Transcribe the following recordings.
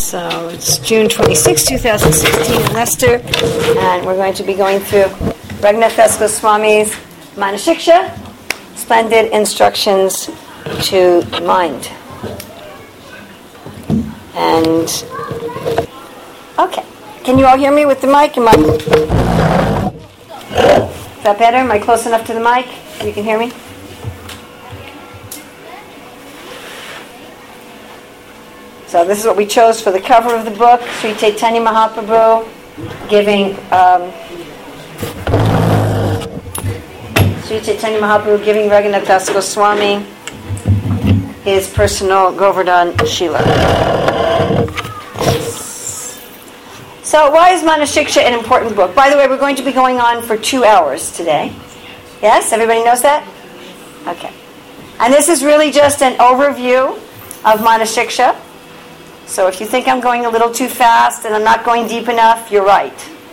So it's June 26, 2016 in Leicester, and we're going to be going through Raghunath Goswami's Manashiksha, Splendid Instructions to Mind. And, okay. Can you all hear me with the mic? Is that better? Am I close enough to the mic? You can hear me? So this is what we chose for the cover of the book. Sri Chaitanya Mahaprabhu giving Raghunath Das Goswami his personal Govardhan Shila. So why is Manashiksha an important book? By the way, we're going to be going on for 2 hours today. Yes? Everybody knows that? Okay. And this is really just an overview of Manashiksha. So if you think I'm going a little too fast and I'm not going deep enough, you're right.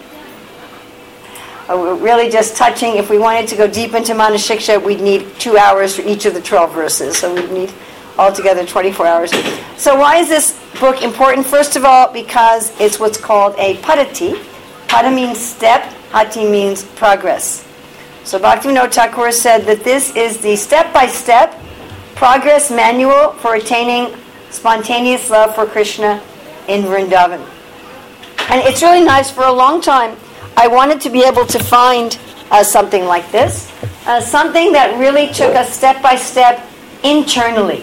We're really just touching. If we wanted to go deep into Manashiksha, we'd need 2 hours for each of the 12 verses. So we'd need altogether 24 hours. So why is this book important? First of all, because it's what's called a padati. Pada means step, hati means progress. So Bhaktivinoda Thakur said that this is the step-by-step progress manual for attaining spontaneous love for Krishna in Vrindavan. And it's really nice. For a long time, I wanted to be able to find something like this, something that really took us step by step internally.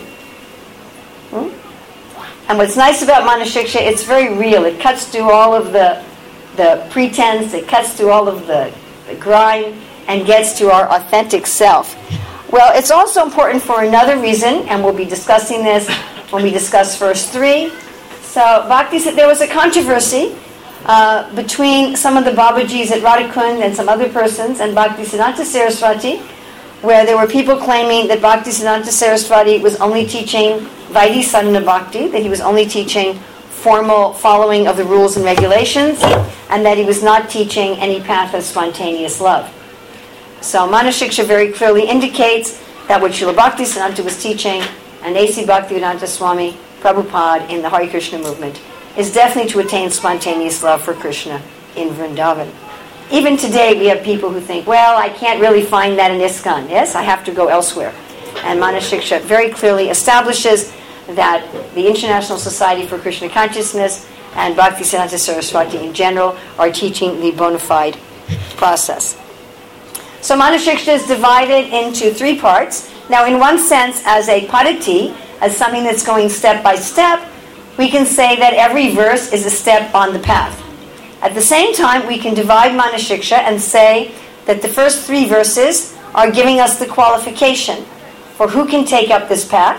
And what's nice about Manashiksha, it's very real. It cuts through all of the pretense, it cuts through all of the grime, and gets to our authentic self. Well, it's also important for another reason, and we'll be discussing this when we discuss verse 3. So Bhakti said there was a controversy between some of the Babajis at Radhakund and some other persons and Bhaktisiddhanta Saraswati, where there were people claiming that Bhaktisiddhanta Saraswati was only teaching Vaidhi Sadhana Bhakti, that he was only teaching formal following of the rules and regulations, and that he was not teaching any path of spontaneous love. So Manashiksha very clearly indicates that what Srila Bhaktisiddhanta was teaching, and A.C. Bhaktivedanta Swami Prabhupada in the Hare Krishna movement, is definitely to attain spontaneous love for Krishna in Vrindavan. Even today we have people who think, well, I can't really find that in ISKCON. Yes, I have to go elsewhere. And Manashiksha very clearly establishes that the International Society for Krishna Consciousness and Bhaktisiddhanta Saraswati in general are teaching the bona fide process. So Manashiksha is divided into 3 parts. Now, in one sense, as a padati, as something that's going step by step, we can say that every verse is a step on the path. At the same time, we can divide Manashiksha and say that the first 3 verses are giving us the qualification for who can take up this path.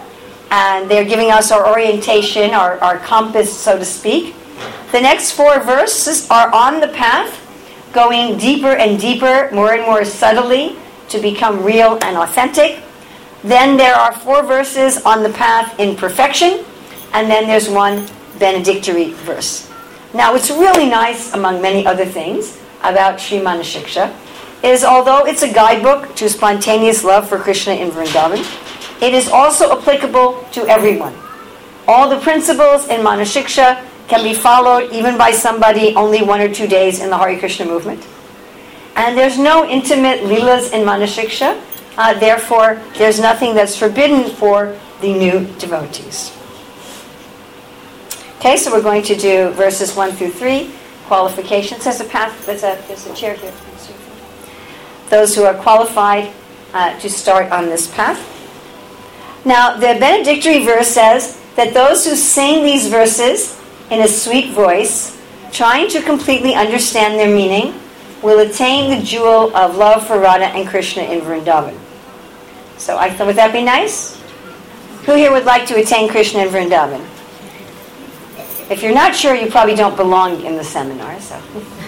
And they're giving us our orientation, our compass, so to speak. The next 4 verses are on the path, going deeper and deeper, more and more subtly, to become real and authentic. Then there are 4 verses on the path in perfection, and then there's 1 benedictory verse. Now, what's really nice, among many other things, about Sri Manashiksha is, although it's a guidebook to spontaneous love for Krishna in Vrindavan, it is also applicable to everyone. All the principles in Manashiksha can be followed even by somebody only 1 or 2 days in the Hare Krishna movement. And there's no intimate leelas in Manashiksha. Therefore, there's nothing that's forbidden for the new devotees. Okay, so we're going to do verses 1 through 3, qualifications. There's a path, there's a chair here. Those who are qualified to start on this path. Now, the benedictory verse says that those who sing these verses in a sweet voice, trying to completely understand their meaning, will attain the jewel of love for Radha and Krishna in Vrindavan. So would that be nice? Who here would like to attain Krishna in Vrindavan? If you're not sure, you probably don't belong in the seminar. So,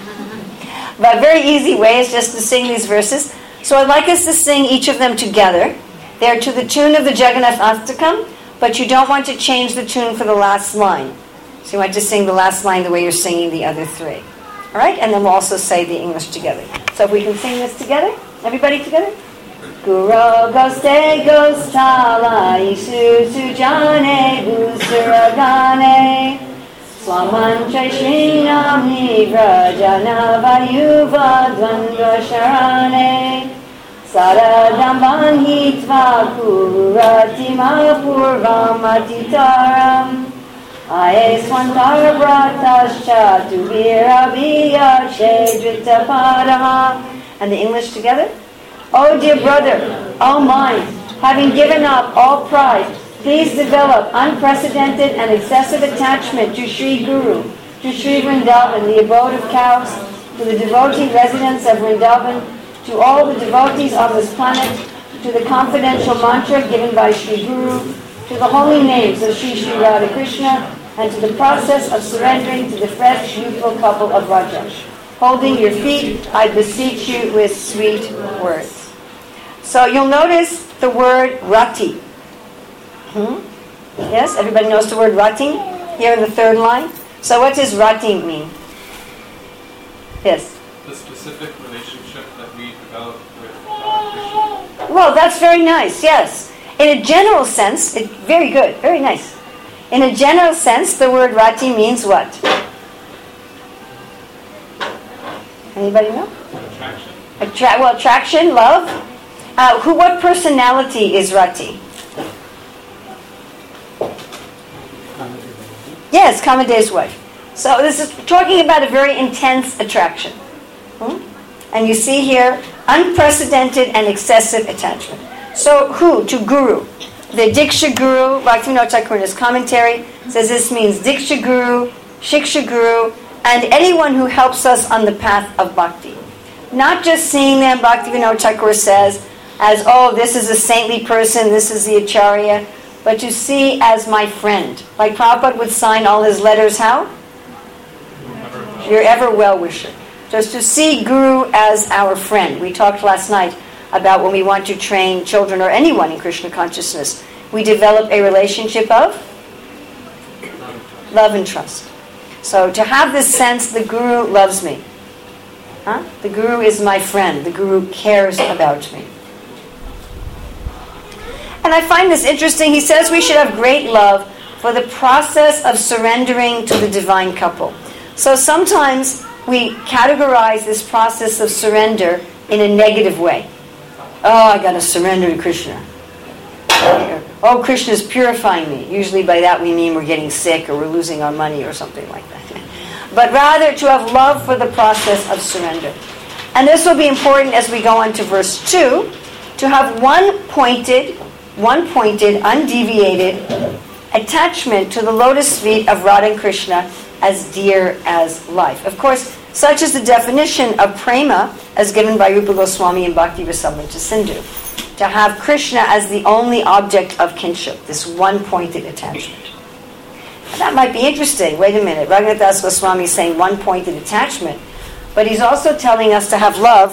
but a very easy way is just to sing these verses. So I'd like us to sing each of them together. They're to the tune of the Jagannath Astakam, but you don't want to change the tune for the last line. So you want to sing the last line the way you're singing the other 3. All right? And then we'll also say the English together. So if we can sing this together. Everybody together? Guru Goste Gostala Isu Sujane Usuragane Mamancha Srinami Vrajana Vayuva Dvandva Sharane Saradamban Hitva Kuratima Purvam Atitaram Ae Swantara Bratascha Tuvira Biya Chedrita Parama. And the English together? Oh dear brother, oh mine, having given up all pride, please develop unprecedented and excessive attachment to Sri Guru, to Sri Vrindavan, the abode of cows, to the devotee residents of Vrindavan, to all the devotees on this planet, to the confidential mantra given by Sri Guru, to the holy names of Sri Sri Radha Krishna, and to the process of surrendering to the fresh, youthful couple of Raja. Holding your feet, I beseech you with sweet words. So you'll notice the word rati. Yes, everybody knows the word rati here in the third line. So what does rati mean? Yes? The specific relationship that we develop with Krishna. Well, that's very nice, yes. In a general sense, very good, very nice. In a general sense, the word rati means what? Anybody know? Attraction. Attraction, love. What personality is rati? Yes, Kamadev's wife. So this is talking about a very intense attraction. And you see here, unprecedented and excessive attachment. So who? To Guru. The Diksha Guru, Bhaktivinoda Thakur in his commentary, says this means Diksha Guru, Shiksha Guru, and anyone who helps us on the path of bhakti. Not just seeing them, Bhaktivinoda Thakur says, as, oh, this is a saintly person, this is the Acharya, but to see as my friend. Like Prabhupada would sign all his letters, how? Your ever well-wisher. Just to see Guru as our friend. We talked last night about when we want to train children or anyone in Krishna consciousness. We develop a relationship of love and trust. So to have this sense, the Guru loves me. The Guru is my friend. The Guru cares about me. And I find this interesting. He says we should have great love for the process of surrendering to the divine couple. So sometimes we categorize this process of surrender in a negative way. Oh, I got to surrender to Krishna. Oh, Krishna is purifying me. Usually by that we mean we're getting sick or we're losing our money or something like that. But rather to have love for the process of surrender. And this will be important as we go on to verse 2, to have one pointed, undeviated attachment to the lotus feet of Radha and Krishna as dear as life. Of course, such is the definition of prema as given by Rupa Goswami in Bhakti Rasamrita Sindhu. To have Krishna as the only object of kinship, this one-pointed attachment. Now, that might be interesting. Wait a minute. Raghunath Das Goswami is saying one-pointed attachment, but he's also telling us to have love.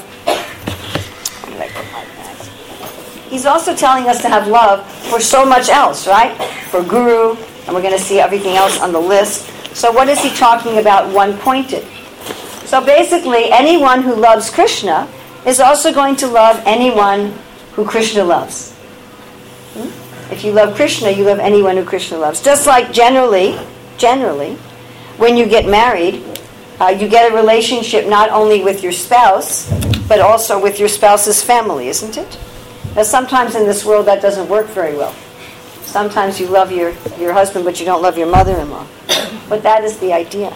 He's also telling us to have love for so much else, right? For Guru, and we're going to see everything else on the list. So what is he talking about one-pointed? So basically, anyone who loves Krishna is also going to love anyone who Krishna loves. If you love Krishna, you love anyone who Krishna loves. Just like generally, when you get married, you get a relationship not only with your spouse, but also with your spouse's family, isn't it? Now sometimes in this world that doesn't work very well. Sometimes you love your husband, but you don't love your mother-in-law. But that is the idea.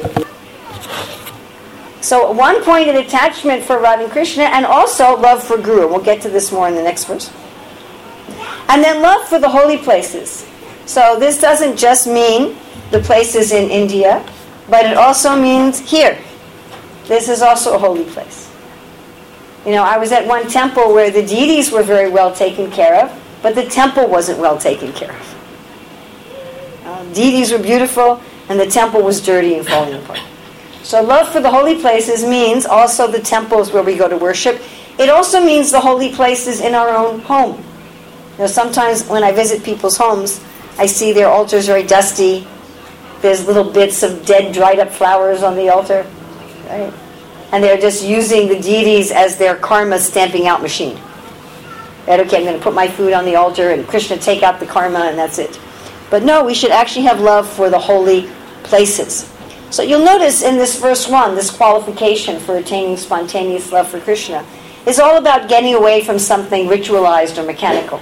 So one-pointed attachment for Radha and Krishna, and also love for Guru. We'll get to this more in the next verse. And then love for the holy places. So this doesn't just mean the places in India, but it also means here. This is also a holy place. You know, I was at one temple where the deities were very well taken care of, but the temple wasn't well taken care of. Deities were beautiful, and the temple was dirty and falling apart. So love for the holy places means also the temples where we go to worship. It also means the holy places in our own home. You know, sometimes when I visit people's homes, I see their altars very dusty. There's little bits of dead, dried up flowers on the altar. Right? And they're just using the deities as their karma stamping out machine. Right? Okay, I'm going to put my food on the altar and Krishna take out the karma and that's it. But no, we should actually have love for the holy places. So you'll notice in this verse 1, this qualification for attaining spontaneous love for Krishna is all about getting away from something ritualized or mechanical.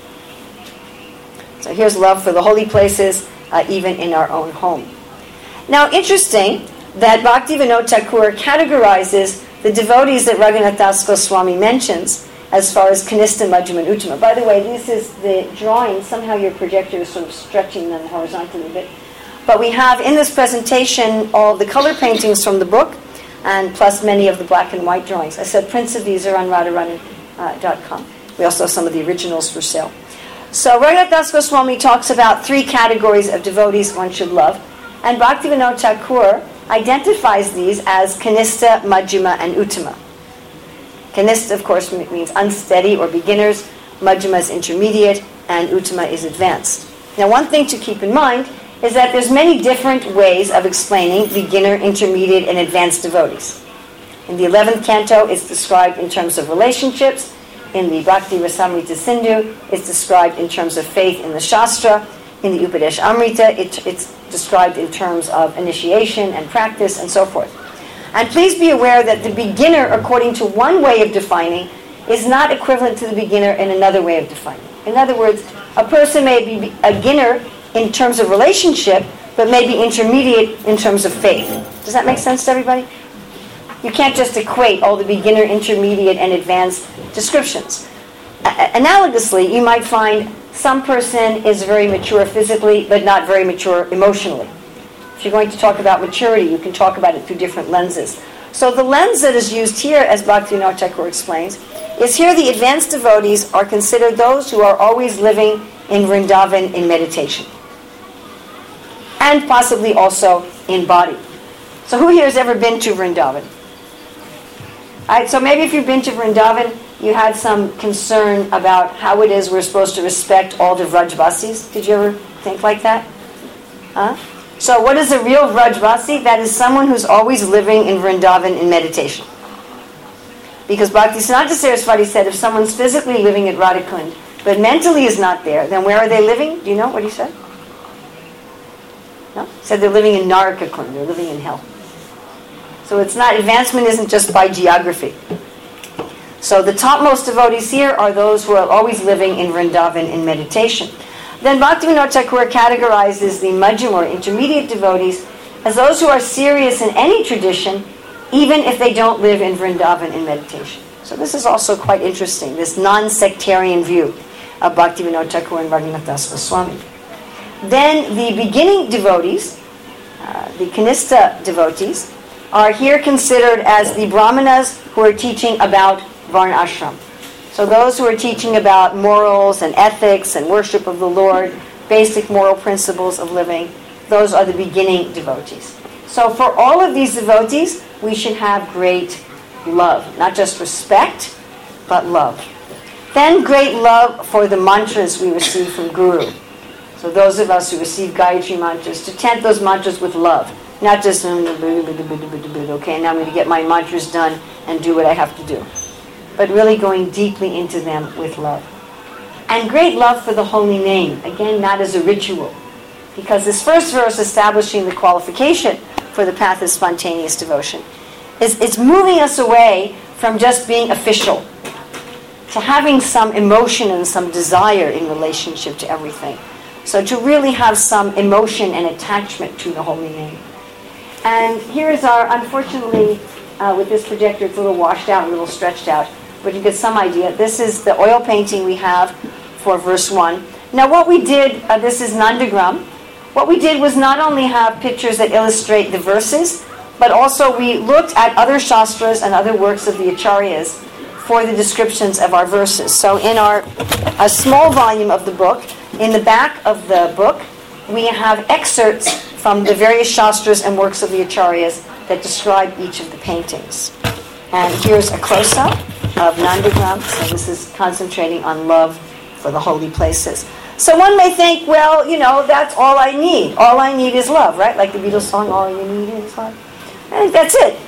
So here's love for the holy places, even in our own home. Now, interesting that Bhaktivinoda Thakur categorizes the devotees that Raghunath Das Goswami mentions as far as Kanistha, Madhyama, and Uttama. By the way, this is the drawing. Somehow your projector is sort of stretching them horizontally a bit. But we have in this presentation all the color paintings from the book, and plus many of the black and white drawings. I said prints of these are on radharani.com. We also have some of the originals for sale. So Raghunath Das Goswami talks about 3 categories of devotees one should love, and Bhaktivinoda Thakur identifies these as Kanistha, Madhyama, and Uttama. Kanistha, of course, means unsteady or beginners, Madhyama is intermediate, and Uttama is advanced. Now, one thing to keep in mind is that there's many different ways of explaining beginner, intermediate, and advanced devotees. In the 11th canto, it's described in terms of relationships. In the Bhakti Rasamrita Sindhu, it's described in terms of faith in the Shastra. In the Upadesh Amrita, it's described in terms of initiation and practice and so forth. And please be aware that the beginner, according to one way of defining, is not equivalent to the beginner in another way of defining. In other words, a person may be a beginner in terms of relationship, but may be intermediate in terms of faith. Does that make sense to everybody? You can't just equate all the beginner, intermediate, and advanced descriptions. Analogously, you might find some person is very mature physically, but not very mature emotionally. If you're going to talk about maturity, you can talk about it through different lenses. So the lens that is used here, as Bhaktivinoda Thakur explains, is here the advanced devotees are considered those who are always living in Vrindavan in meditation. And possibly also in body. So who here has ever been to Vrindavan? All right, so maybe if you've been to Vrindavan, you had some concern about how it is we're supposed to respect all the Vrajvasis. Did you ever think like that? Huh? So what is a real Vrajvasi? That is someone who's always living in Vrindavan in meditation. Because Bhaktisiddhanta Saraswati said if someone's physically living at Radhakund, but mentally is not there, then where are they living? Do you know what he said? No? He said they're living in Narakakund, they're living in hell. So it's not, advancement isn't just by geography. So the topmost devotees here are those who are always living in Vrindavan in meditation. Then Bhaktivinoda Thakur categorizes the Madhyama or intermediate devotees as those who are serious in any tradition, even if they don't live in Vrindavan in meditation. So this is also quite interesting, this non-sectarian view of Bhaktivinoda Thakur and Raghunath Das Goswami. Then the beginning devotees, the Kanistha devotees, are here considered as the Brahmanas who are teaching about Varna Ashram. So those who are teaching about morals and ethics and worship of the Lord, basic moral principles of living, those are the beginning devotees. So for all of these devotees, we should have great love. Not just respect, but love. Then great love for the mantras we receive from Guru. So those of us who receive Gayatri mantras, to chant those mantras with love. Not just, okay, now I'm going to get my mantras done and do what I have to do. But really going deeply into them with love. And great love for the holy name. Again, not as a ritual. Because this first verse establishing the qualification for the path of spontaneous devotion it's moving us away from just being official to having some emotion and some desire in relationship to everything. So to really have some emotion and attachment to the holy name. And here is our, unfortunately, with this projector, it's a little washed out, a little stretched out, but you get some idea. This is the oil painting we have for verse 1. Now what we did, this is Nandagram. What we did was not only have pictures that illustrate the verses, but also we looked at other shastras and other works of the acharyas for the descriptions of our verses. So in a small volume of the book, in the back of the book, we have excerpts from the various shastras and works of the acharyas that describe each of the paintings. And here's a close-up of Nandagram. So this is concentrating on love for the holy places. So one may think, well, that's all I need. All I need is love, right? Like the Beatles song, all you need is love. I think that's it.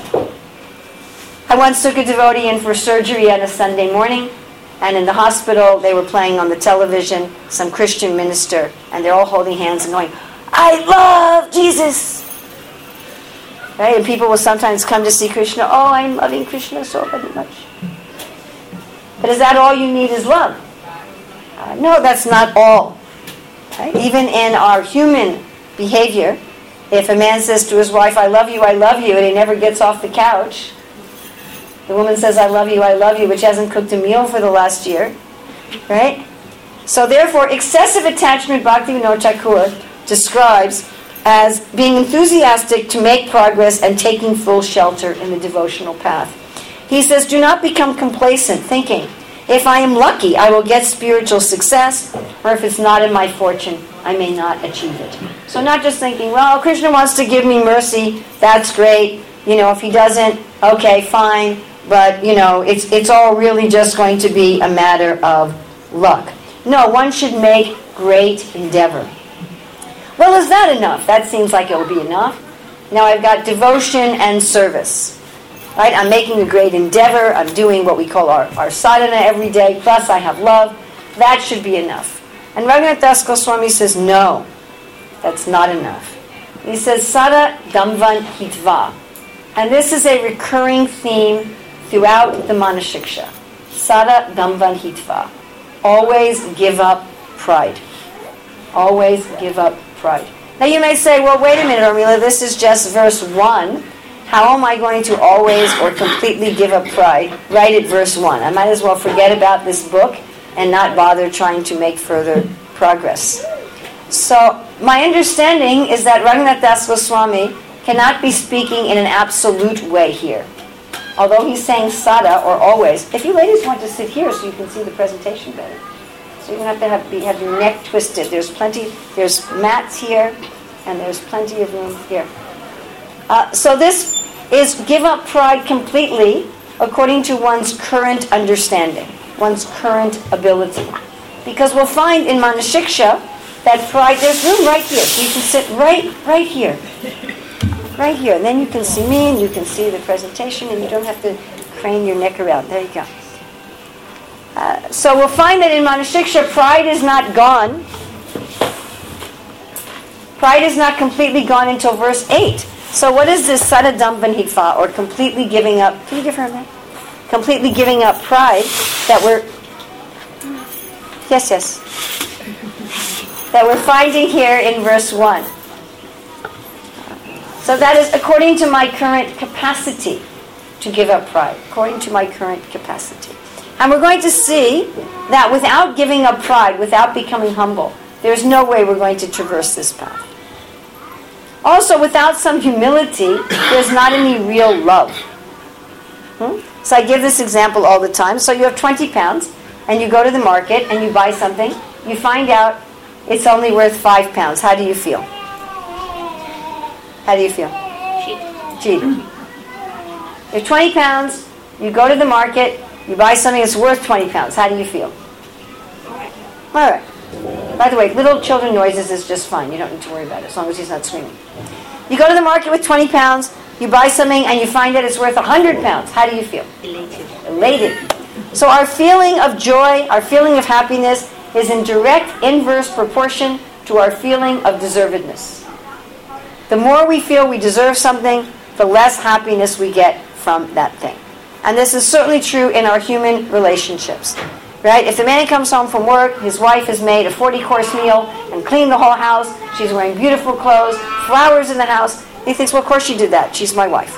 I once took a devotee in for surgery on a Sunday morning, and in the hospital they were playing on the television some Christian minister, and they're all holding hands and going, I love Jesus. Right? And people will sometimes come to see Krishna. Oh, I'm loving Krishna so very much. But is that all you need is love? No, that's not all. Right? Even in our human behavior, if a man says to his wife, I love you, and he never gets off the couch, the woman says, I love you, but she hasn't cooked a meal for the last year. Right? So therefore, excessive attachment, Bhaktivinoda Thakur describes as being enthusiastic to make progress and taking full shelter in the devotional path. He says, do not become complacent, thinking, if I am lucky, I will get spiritual success, or if it's not in my fortune, I may not achieve it. So not just thinking, well, Krishna wants to give me mercy, that's great. If he doesn't, okay, fine. But, it's all really just going to be a matter of luck. No, one should make great endeavor. Well, is that enough? That seems like it will be enough. Now I've got devotion and service. Right? I'm making a great endeavor. I'm doing what we call our sadhana every day. Plus I have love. That should be enough. And Raghunath Das Goswami says, no, that's not enough. He says, Sada Damvan Hitva. And this is a recurring theme throughout the Manashiksha. Sada Damvan Hitva. Always give up pride. Always give up pride. Now you may say, well, wait a minute, Urmila, this is just verse 1. How am I going to always or completely give up pride right at verse 1? I might as well forget about this book and not bother trying to make further progress. So my understanding is that Raghunath Das Goswami cannot be speaking in an absolute way here. Although he's saying sada or always. If you ladies want to sit here so you can see the presentation better. So you don't have to have your neck twisted. There's mats here, and there's plenty of room here. So this is give up pride completely according to one's current understanding, one's current ability. Because we'll find in Manashiksha that pride, there's room right here. So you can sit right here. Right here. And then you can see me and you can see the presentation and you don't have to crane your neck around. There you go. So we'll find that in Manashiksha, pride is not gone. Pride is not completely gone until verse 8. So what is this Sadadamban Hitva, or completely giving up? Can you give her a minute? Completely giving up pride that we're... Yes. That we're finding here in verse 1. So that is according to my current capacity to give up pride. According to my current capacity. And we're going to see that without giving up pride, without becoming humble, there's no way we're going to traverse this path. Also, without some humility, there's not any real love. So I give this example all the time. So you have 20 pounds, and you go to the market, and you buy something. You find out it's only worth 5 pounds. How do you feel? How do you feel? Cheated. You have 20 pounds, you go to the market, you buy something that's worth 20 pounds. How do you feel? All right. By the way, little children noises is just fine. You don't need to worry about it as long as he's not screaming. You go to the market with 20 pounds, you buy something, and you find that it's worth 100 pounds. How do you feel? Elated. So our feeling of joy, our feeling of happiness is in direct inverse proportion to our feeling of deservedness. The more we feel we deserve something, the less happiness we get from that thing. And this is certainly true in our human relationships. Right? If the man comes home from work, his wife has made a 40-course meal and cleaned the whole house, she's wearing beautiful clothes, flowers in the house, he thinks, well, of course she did that. She's my wife.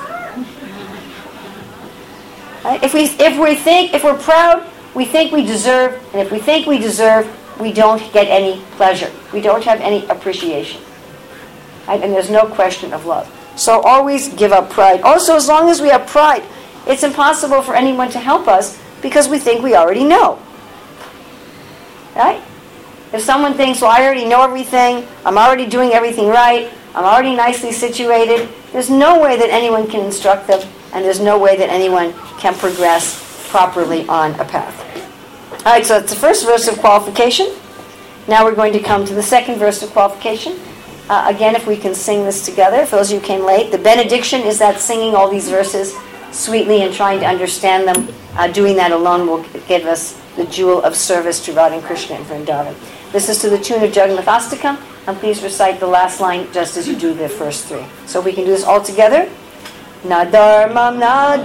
Right? If we're proud, we think we deserve, and if we think we deserve, we don't get any pleasure. We don't have any appreciation. Right? And there's no question of love. So always give up pride. Also, as long as we have pride, it's impossible for anyone to help us because we think we already know. Right? If someone thinks, well, I already know everything, I'm already doing everything right, I'm already nicely situated, there's no way that anyone can instruct them, and there's no way that anyone can progress properly on a path. All right, so that's the first verse of qualification. Now we're going to come to the second verse of qualification. Again, if we can sing this together, for those of you who came late, the benediction is that singing all these verses sweetly and trying to understand them. Doing that alone will give us the jewel of service to Radha and Krishna and Vrindavan. This is to the tune of Jagannath Astakam, And please recite the last line just as you do the first three. So we can do this all together. Na dharmam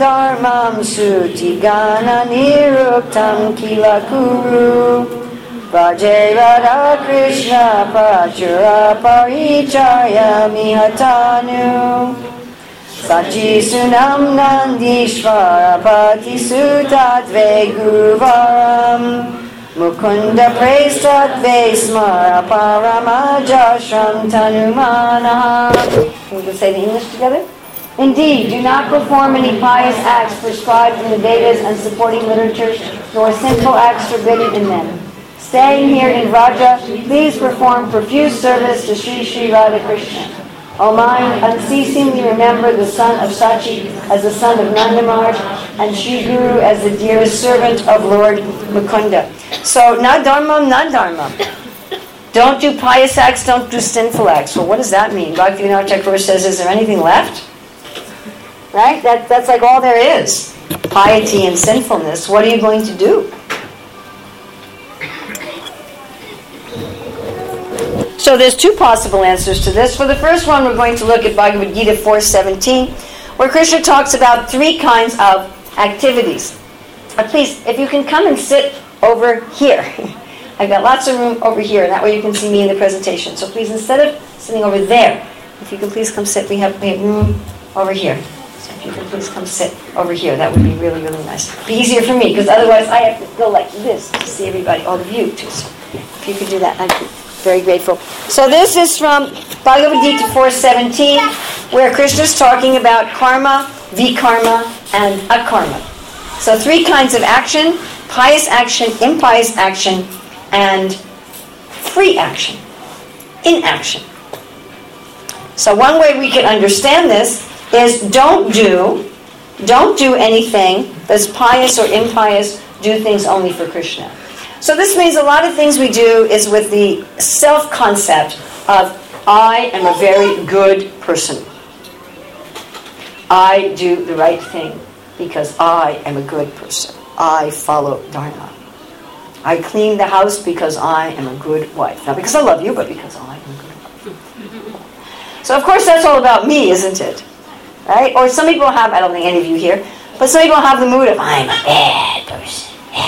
sutigana niruktam kilakuru Vaje Radha Krishna Prachura Parichaya Mihatanu Sachi Sunam Nandishvara Bhati Sutadve Guruvaram Mukunda Prestadve Smara Paramajashram Tanumana. We can say the English together. Indeed, do not perform any pious acts prescribed in the Vedas and supporting literature, nor sinful acts forbidden in them. Staying here in Vraja, please perform profuse service to Sri Sri Radha Krishna. O mind, unceasingly remember the son of Sachi as the son of Nandamar, and Sri Guru as the dearest servant of Lord Mukunda. So, na dharmam, na dharmam. Don't do pious acts, don't do sinful acts. Well, what does that mean? Bhaktivinoda Thakur says, is there anything left? Right? That's like all there is. Piety and sinfulness. What are you going to do? So there's two possible answers to this. For the first one, we're going to look at Bhagavad Gita 4:17, where Krishna talks about three kinds of activities. Please, if you can come and sit over here. I've got lots of room over here, and that way you can see me in the presentation. So please, instead of sitting over there, if you can please come sit, we have room over here. So if you can please come sit over here, that would be really, really nice. It'd be easier for me, because otherwise I have to go like this to see everybody, all of you too. So if you could do that, I'd be very grateful. So this is from Bhagavad Gita 4:17, where Krishna is talking about karma, vikarma, and akarma. So three kinds of action: pious action, impious action, and free action, inaction. So one way we can understand this is don't do anything that's pious or impious. Do things only for Krishna. So this means a lot of things we do is with the self-concept of I am a very good person. I do the right thing because I am a good person. I follow Dharma. I clean the house because I am a good wife. Not because I love you, but because I am a good wife. So of course that's all about me, isn't it? Right? Or some people have, I don't think any of you here, but some people have the mood of, I'm a bad person.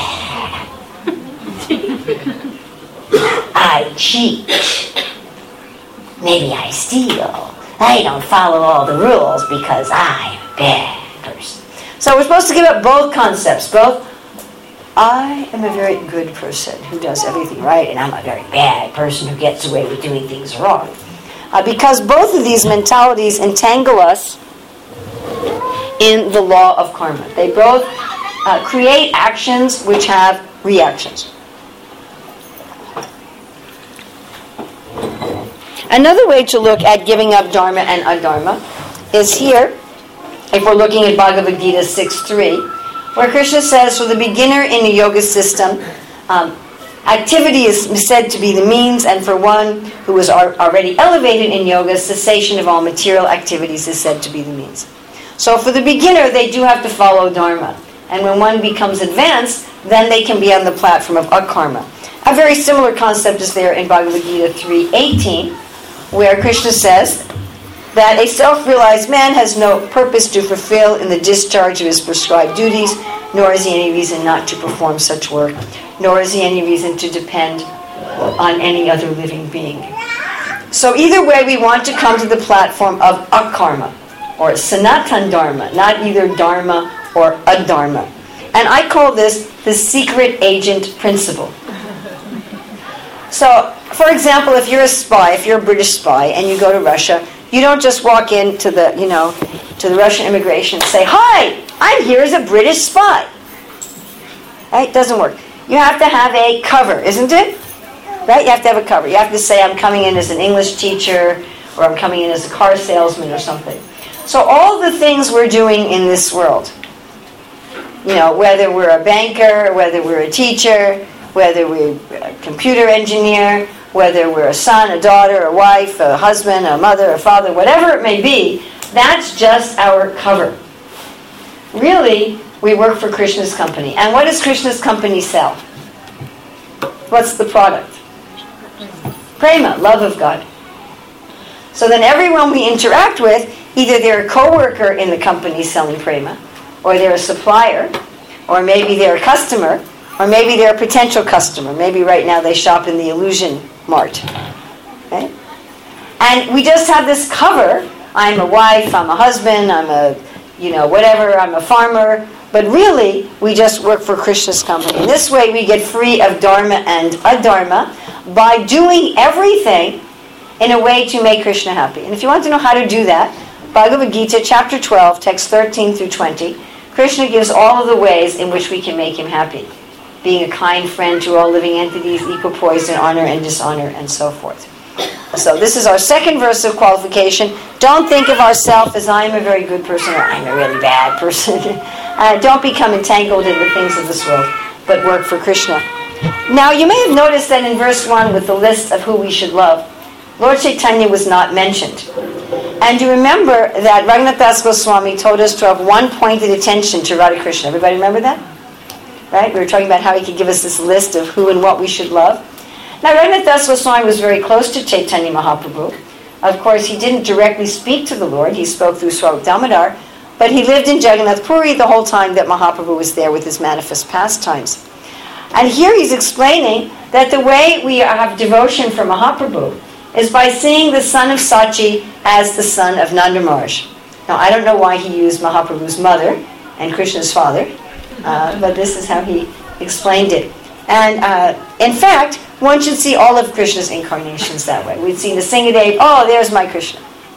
I cheat. Maybe I steal. I don't follow all the rules because I'm a bad person. So we're supposed to give up both concepts. Both, I am a very good person who does everything right, and I'm a very bad person who gets away with doing things wrong. Because both of these mentalities entangle us in the law of karma. They both create actions which have reactions. Another way to look at giving up dharma and adharma is here, if we're looking at Bhagavad Gita 6.3, where Krishna says, for the beginner in a yoga system, activity is said to be the means, and for one who is already elevated in yoga, cessation of all material activities is said to be the means. So for the beginner, they do have to follow dharma. And when one becomes advanced, then they can be on the platform of akarma. A very similar concept is there in Bhagavad Gita 3.18, where Krishna says that a self-realized man has no purpose to fulfill in the discharge of his prescribed duties, nor is he any reason not to perform such work, nor is he any reason to depend on any other living being. So either way, we want to come to the platform of akarma, or sanatan dharma, not either dharma or adharma. And I call this the secret agent principle. So, for example, if you're a spy, if you're a British spy, and you go to Russia, you don't just walk into the, to the Russian immigration and say, "Hi, I'm here as a British spy." Right? It doesn't work. You have to have a cover, isn't it? Right? You have to have a cover. You have to say, I'm coming in as an English teacher, or I'm coming in as a car salesman or something. So all the things we're doing in this world, whether we're a banker, whether we're a teacher, whether we're a computer engineer, whether we're a son, a daughter, a wife, a husband, a mother, a father, whatever it may be, that's just our cover. Really, we work for Krishna's company. And what does Krishna's company sell? What's the product? Prema, love of God. So then everyone we interact with, either they're a co-worker in the company selling prema, or they're a supplier, or maybe they're a customer, or maybe they're a potential customer. Maybe right now they shop in the Illusion Mart. Okay? And we just have this cover. I'm a wife, I'm a husband, I'm a, whatever, I'm a farmer. But really, we just work for Krishna's company. And this way we get free of dharma and adharma by doing everything in a way to make Krishna happy. And if you want to know how to do that, Bhagavad Gita, chapter 12, text 13 through 20, Krishna gives all of the ways in which we can make him happy. Being a kind friend to all living entities, equipoised in honor and dishonor, and so forth. So this is our second verse of qualification. Don't think of ourselves as I'm a very good person or I'm a really bad person. Don't become entangled in the things of this world, but work for Krishna. Now you may have noticed that in verse 1 with the list of who we should love, Lord Chaitanya was not mentioned. And you remember that Raghunath Das Goswami told us to have one pointed attention to Radha Krishna. Everybody remember that? Right? We were talking about how he could give us this list of who and what we should love. Now Raghunath Das Goswami was very close to Chaitanya Mahaprabhu. Of course, he didn't directly speak to the Lord. He spoke through Swarup Damodar. But he lived in Jagannath Puri the whole time that Mahaprabhu was there with his manifest pastimes. And here he's explaining that the way we have devotion for Mahaprabhu is by seeing the son of Sachi as the son of Nanda Maharaj. Now, I don't know why he used Mahaprabhu's mother and Krishna's father, but this is how he explained it. And in fact, one should see all of Krishna's incarnations that way. We'd see the Singadev, oh, there's my Krishna.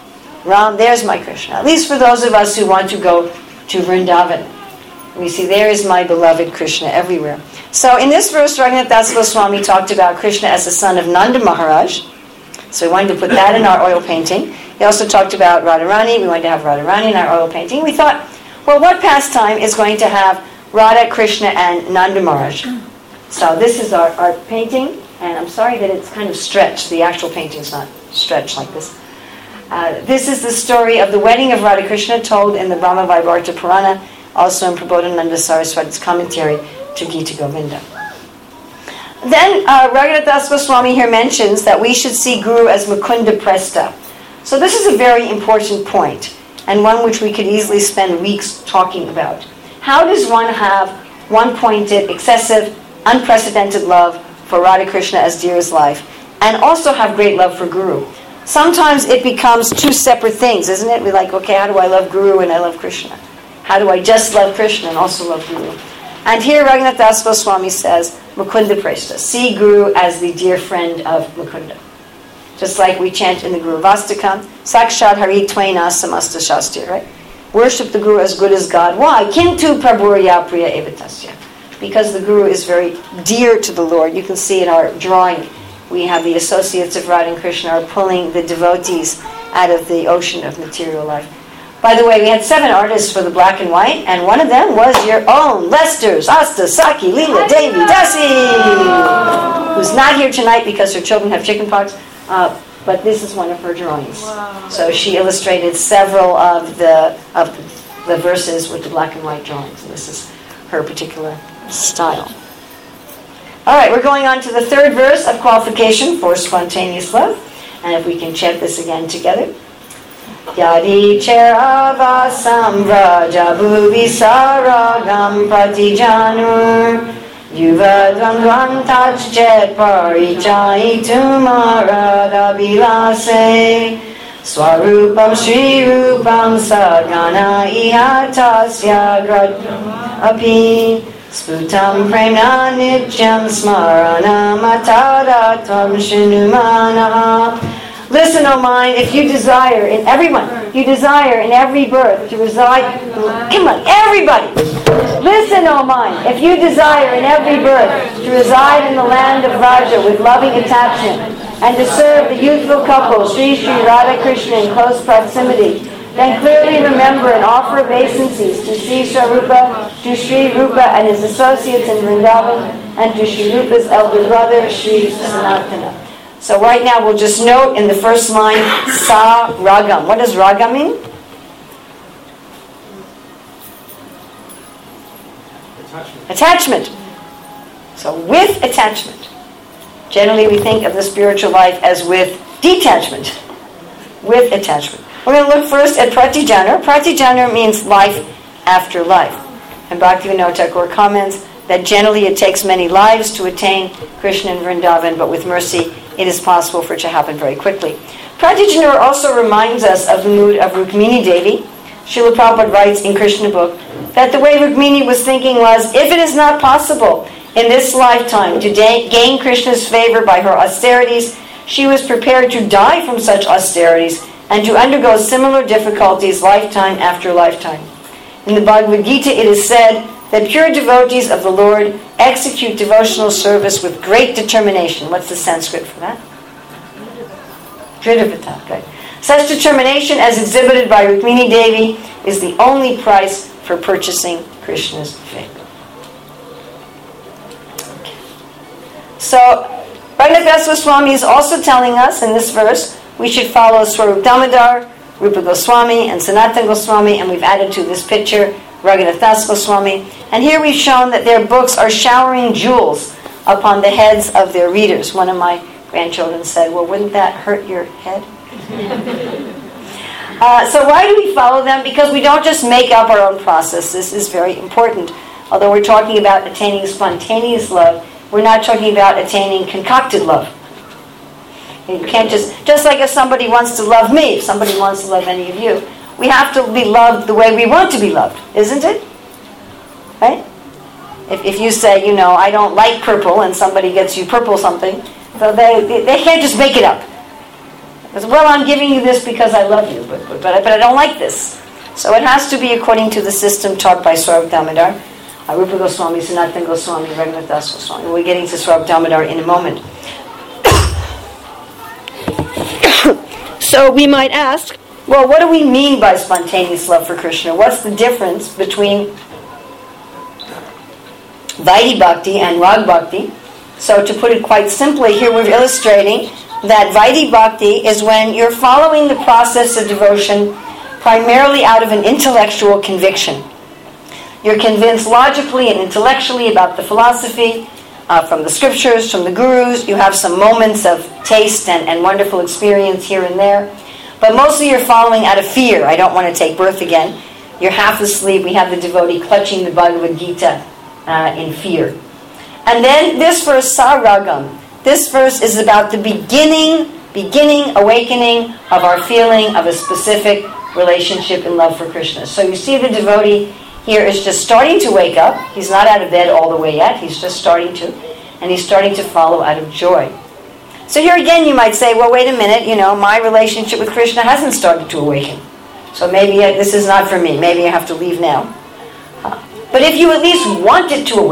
Ram, there's my Krishna. At least for those of us who want to go to Vrindavan. We see there is my beloved Krishna everywhere. So in this verse, Raghunath Das Goswami talked about Krishna as the son of Nanda Maharaj. So we wanted to put that in our oil painting. He also talked about Radharani. We wanted to have Radharani in our oil painting. We thought, well, what pastime is going to have Radha, Krishna, and Nanda Maharaj? So this is our painting. And I'm sorry that it's kind of stretched. The actual painting's not stretched like this. This is the story of the wedding of Radha Krishna told in the Brahma Vaivarta Purana, also in Prabodhananda Saraswati's commentary to Gita Govinda. Then Raghunath Das Goswami here mentions that we should see Guru as Mukunda Presta. So this is a very important point, and one which we could easily spend weeks talking about. How does one have one-pointed, excessive, unprecedented love for Radha Krishna as dear as life, and also have great love for Guru? Sometimes it becomes two separate things, isn't it? We're like, okay, how do I love Guru and I love Krishna? How do I just love Krishna and also love Guru? And here Raghunath Das Goswami says, Mukunda Preshta, see Guru as the dear friend of Mukunda. Just like we chant in the Guru Vastakam, Sakshat Hari Twaina Samasta Shastya, right? Worship the Guru as good as God. Why? Kintu Prabhurya Priya Evatasya. Because the Guru is very dear to the Lord. You can see in our drawing, we have the associates of Radha and Krishna are pulling the devotees out of the ocean of material life. By the way, we had 7 artists for the black and white, and one of them was your own Lester's Asta Saki Leela Devi Dasi, who's not here tonight because her children have chickenpox, but this is one of her drawings. Wow. So she illustrated several of the verses with the black and white drawings, and this is her particular style. All right, we're going on to the third verse of qualification for spontaneous love, and if we can chant this again together. Yadi Cherava Samvraja Bhuvi Saragam Pratijanur Yuvadvandvam Tajjet Parichai Tumarada Bilase Swarupam Sri Rupam Sagana Ihatasya Api Sputam Premna Nityam Smarana Matadatam Shinumanaha. Listen, O mind, if you desire in everyone, you desire in every birth to reside, come on, everybody! Listen, O mind, if you desire in every birth to reside in the land of Raja with loving attachment and to serve the youthful couple, Sri Sri Radha Krishna in close proximity, then clearly remember and offer obeisances to Sri Swarupa, to Sri Rupa and his associates in Vrindavan, and to Sri Rupa's elder brother, Sri Sanatana. So right now we'll just note in the first line, Sa Ragam. What does Ragam mean? Attachment. Attachment. So with attachment. Generally, we think of the spiritual life as with detachment, with attachment. We're going to look first at Pratijanur. Pratijanur means life after life. And Bhaktivinoda Thakur comments that generally it takes many lives to attain Krishna in Vrindavan, but with mercy it is possible for it to happen very quickly. Pratijanur also reminds us of the mood of Rukmini Devi. Srila Prabhupada writes in Krishna book that the way Rukmini was thinking was, if it is not possible in this lifetime to gain Krishna's favor by her austerities, she was prepared to die from such austerities and to undergo similar difficulties lifetime after lifetime. In the Bhagavad Gita it is said that pure devotees of the Lord execute devotional service with great determination. What's the Sanskrit for that? Dridhavata. Good. Such determination as exhibited by Rukmini Devi is the only price for purchasing Krishna's favor. Okay. So, Raghunath Goswami is also telling us in this verse we should follow Swarup Damodar, Rupa Goswami, and Sanatana Goswami, and we've added to this picture Raghunath Das Goswami. And here we've shown that their books are showering jewels upon the heads of their readers. One of my grandchildren said, well, wouldn't that hurt your head? So why do we follow them? Because we don't just make up our own process. This is very important. Although we're talking about attaining spontaneous love, we're not talking about attaining concocted love. You can't just like if somebody wants to love me, if somebody wants to love any of you, we have to be loved the way we want to be loved, isn't it? Right? If you say, I don't like purple, and somebody gets you purple something, so they can't just make it up. Because, well, I'm giving you this because I love you, but I don't like this. So it has to be according to the system taught by Swarup Damodar, Rupa Goswami, Sanatana Goswami, Raghunath Das Goswami. We're getting to Swarup Damodar in a moment. So we might ask, well, what do we mean by spontaneous love for Krishna? What's the difference between Vaidhi Bhakti and Rag Bhakti? So to put it quite simply, here we're illustrating that Vaidhi Bhakti is when you're following the process of devotion primarily out of an intellectual conviction. You're convinced logically and intellectually about the philosophy, from the scriptures, from the gurus. You have some moments of taste and wonderful experience here and there. But mostly you're following out of fear. I don't want to take birth again. You're half asleep. We have the devotee clutching the Bhagavad Gita in fear. And then this verse, Saragam. This verse is about the beginning, awakening of our feeling of a specific relationship in love for Krishna. So you see the devotee here is just starting to wake up. He's not out of bed all the way yet. He's just starting to. And he's starting to follow out of joy. So here again you might say, well, wait a minute, my relationship with Krishna hasn't started to awaken. So maybe this is not for me. Maybe I have to leave now. But if you at least want it to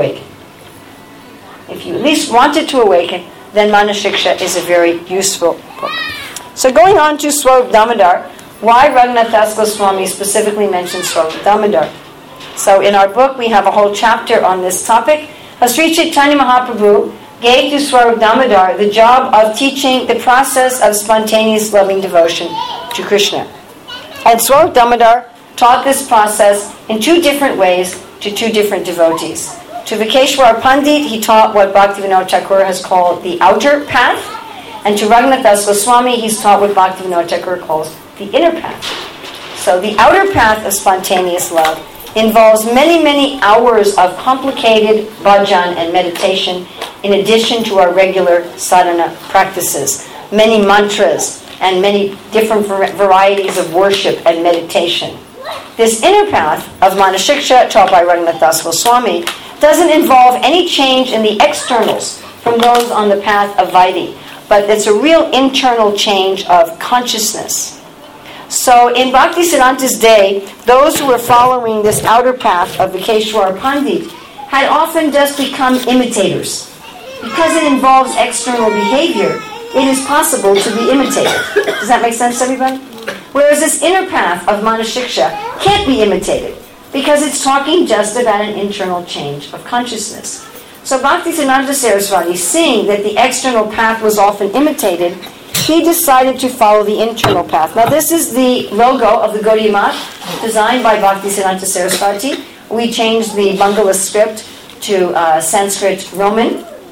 awaken, then Manashiksha is a very useful book. So going on to Swarup Damodar, why Raghunath Das Goswami specifically mentions Swarup Damodar? So in our book we have a whole chapter on this topic. Sri Chaitanya Mahaprabhu gave to Swarup Damodar the job of teaching the process of spontaneous loving devotion to Krishna. And Swarup Damodar taught this process in two different ways to two different devotees. To Vikeshwar Pandit, he taught what Bhaktivinoda Thakur has called the outer path, and to Raghunath Das Goswami, he's taught what Bhaktivinoda Thakur calls the inner path. So the outer path of spontaneous love involves many, many hours of complicated bhajan and meditation in addition to our regular sadhana practices. Many mantras and many different varieties of worship and meditation. This inner path of Manashiksha, taught by Raghunath Das Goswami, doesn't involve any change in the externals from those on the path of Vaidhi, but it's a real internal change of consciousness. So in Bhaktisiddhanta's day, those who were following this outer path of Vikeshwar Pandit had often just become imitators. Because it involves external behavior, it is possible to be imitated. Does that make sense, everybody? Whereas this inner path of Manashiksha can't be imitated, because it's talking just about an internal change of consciousness. So Bhaktisiddhanta Saraswati, seeing that the external path was often imitated, he decided to follow the internal path. Now this is the logo of the Gaudiya Math, designed by Bhaktisiddhanta Saraswati. We changed the Bangla script to Sanskrit Roman.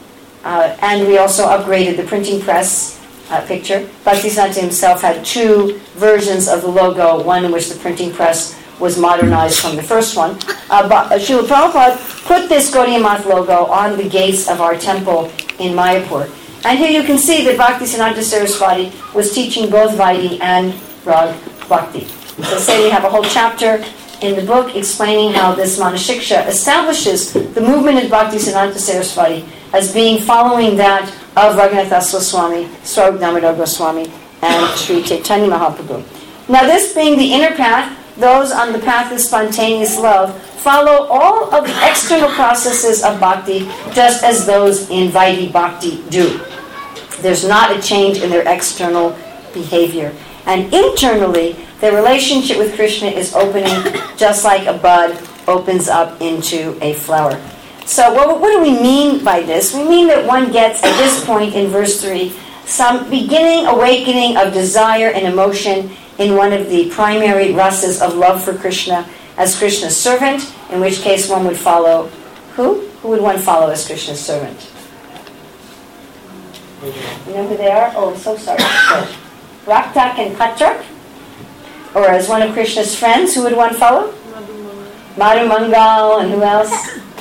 And we also upgraded the printing press picture. Bhaktisiddhanta himself had two versions of the logo, one in which the printing press was modernized from the first one. But Srila Prabhupada put this Gaudiya Math logo on the gates of our temple in Mayapur. And here you can see that Bhaktisiddhanta Saraswati was teaching both Vaidhi and Rag Bhakti. So say we have a whole chapter in the book explaining how this Manashiksha establishes the movement of Bhaktisiddhanta Saraswati as being following that of Raghunath Das Goswami, Swarup Damodar Goswami, and Sri Chaitanya Mahaprabhu. Now this being the inner path, those on the path of spontaneous love follow all of the external processes of bhakti just as those in Vaidhi Bhakti do. There's not a change in their external behavior. And internally, their relationship with Krishna is opening just like a bud opens up into a flower. So what do we mean by this? We mean that one gets, at this point in verse 3, some beginning awakening of desire and emotion in one of the primary rasas of love for Krishna as Krishna's servant, in which case one would follow who? Who would one follow as Krishna's servant? You know who they are? Oh, I'm so sorry. Raktak and Katrak? Or as one of Krishna's friends, who would one follow? Madhu Mangal, and who else?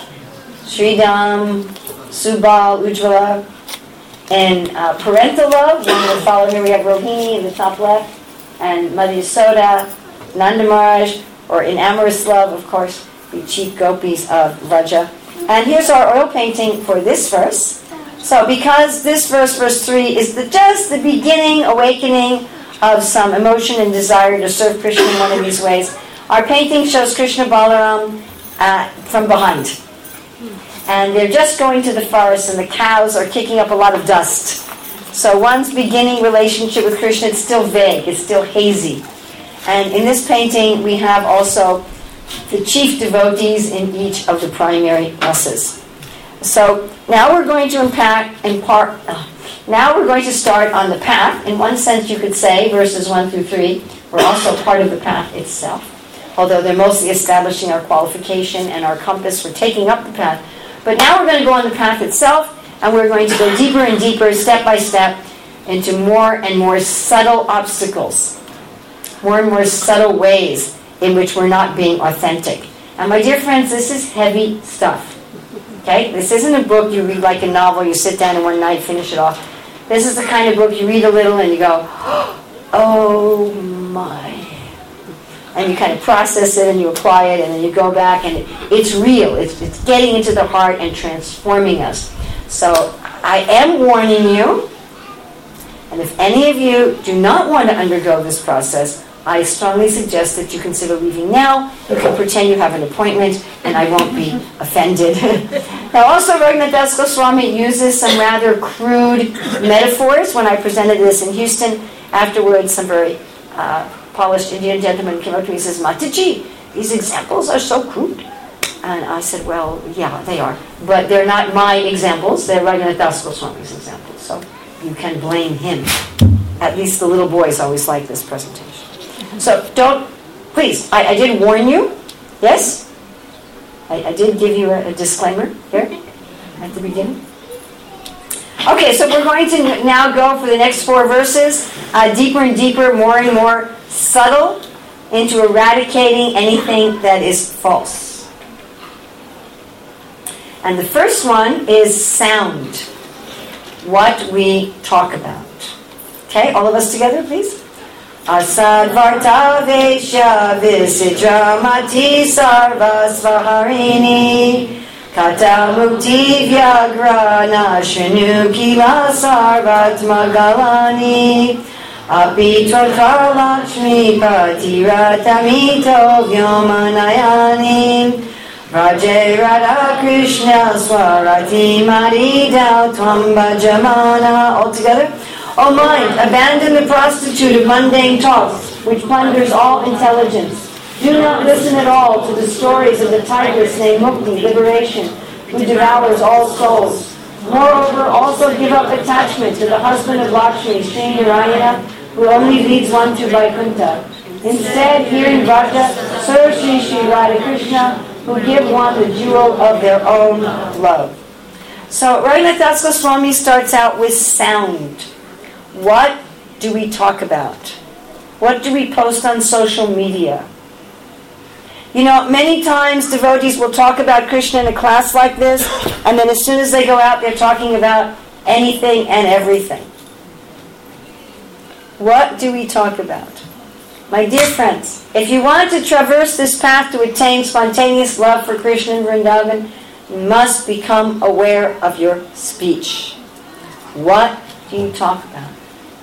Sridham, Subal, Ujjvala. And parental love, one would follow. Here we have Rohini in the top left, and Madhu Yasoda, Nanda Maharaj, or in amorous love, of course, the chief gopis of Vraja. And here's our oil painting for this verse. So because this verse, verse 3, is just the beginning, awakening of some emotion and desire to serve Krishna in one of these ways, our painting shows Krishna Balaram from behind. And they're just going to the forest, and the cows are kicking up a lot of dust. So one's beginning relationship with Krishna, it's still vague, it's still hazy. And in this painting, we have also the chief devotees in each of the primary rasas. So now we're going to now we're going to start on the path. In one sense, you could say, verses 1 through 3, we're also part of the path itself. Although they're mostly establishing our qualification and our compass for taking up the path. But now we're going to go on the path itself, and we're going to go deeper and deeper, step by step, into more and more subtle obstacles, more and more subtle ways in which we're not being authentic. And my dear friends, this is heavy stuff. Okay? This isn't a book you read like a novel, you sit down in one night, finish it off. This is the kind of book you read a little and you go, oh my. And you kind of process it and you apply it and then you go back and it's real. It's getting into the heart and transforming us. So I am warning you, and if any of you do not want to undergo this process, I strongly suggest that you consider leaving now. You can pretend you have an appointment, and I won't be offended. Now, also, Raghunath Das Goswami uses some rather crude metaphors. When I presented this in Houston, afterwards, some very polished Indian gentleman came up to me and says, Mataji, these examples are so crude. And I said, well, yeah, they are. But they're not my examples. They're Raghunath Das Goswami's examples. So you can blame him. At least the little boys always like this presentation. So please, I did warn you. Yes? I did give you a disclaimer here at the beginning. Okay, so we're going to now go for the next 4 verses, deeper and deeper, more and more subtle, into eradicating anything that is false. And the first one is sound, what we talk about. Okay, all of us together, please. Asadvarta Vesha Visidramati Sarvasvaharini Kata Mukti Vyagra Nashinu Kila Sarvatma Galani Apitrata Lakshmi Patiratamito Vyomanayani Raje Radha Krishna Swarati Marida Twamba Jamana. All together. O mind, abandon the prostitute of mundane talk, which plunders all intelligence. Do not listen at all to the stories of the tigress named Mukti, liberation, who devours all souls. Moreover, also give up attachment to the husband of Lakshmi, Sri Narayana, who only leads one to Vaikuntha. Instead, here in Vraja, serve Sri Radha Krishna, who give one the jewel of their own love. So Raghunath Das Goswami starts out with sound. What do we talk about? What do we post on social media? You know, many times devotees will talk about Krishna in a class like this, and then as soon as they go out, they're talking about anything and everything. What do we talk about? My dear friends, if you want to traverse this path to attain spontaneous love for Krishna and Vrindavan, you must become aware of your speech. What do you talk about?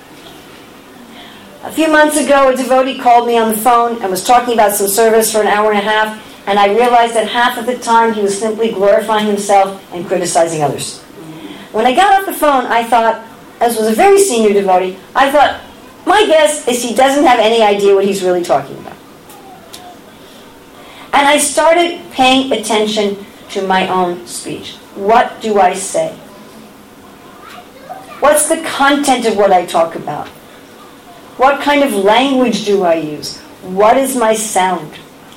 A few months ago, a devotee called me on the phone and was talking about some service for an hour and a half, and I realized that half of the time he was simply glorifying himself and criticizing others. When I got off the phone, I thought, as was a very senior devotee, I thought, my guess is he doesn't have any idea what he's really talking about. And I started paying attention to my own speech. What do I say? What's the content of what I talk about? What kind of language do I use? What is my sound?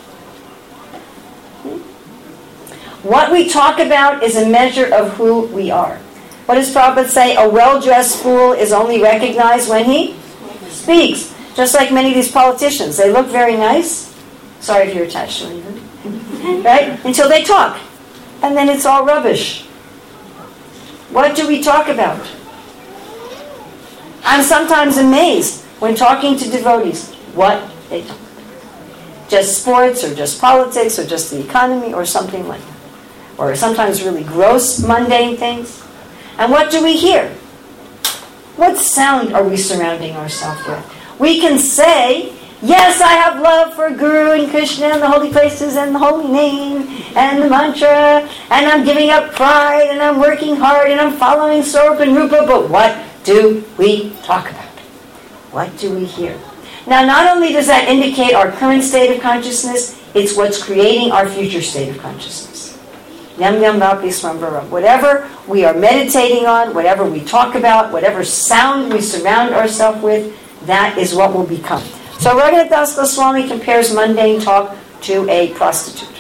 What we talk about is a measure of who we are. What does Prabhupada say? A well-dressed fool is only recognized when he speaks. Just like many of these politicians. They look very nice. Sorry if you're attached to anything. Right? Until they talk. And then it's all rubbish. What do we talk about? I'm sometimes amazed when talking to devotees what they talk about. Just sports or just politics or just the economy or something like that. Or sometimes really gross, mundane things. And what do we hear? What sound are we surrounding ourselves with? We can say, yes, I have love for Guru and Krishna and the holy places and the holy name and the mantra, and I'm giving up pride and I'm working hard and I'm following Swarup and Rupa, but what do we talk about? What do we hear? Now, not only does that indicate our current state of consciousness, it's what's creating our future state of consciousness. Yam yam vapi swambara. Whatever we are meditating on, whatever we talk about, whatever sound we surround ourselves with, that is what will become. So Raghunath Das Goswami compares mundane talk to a prostitute.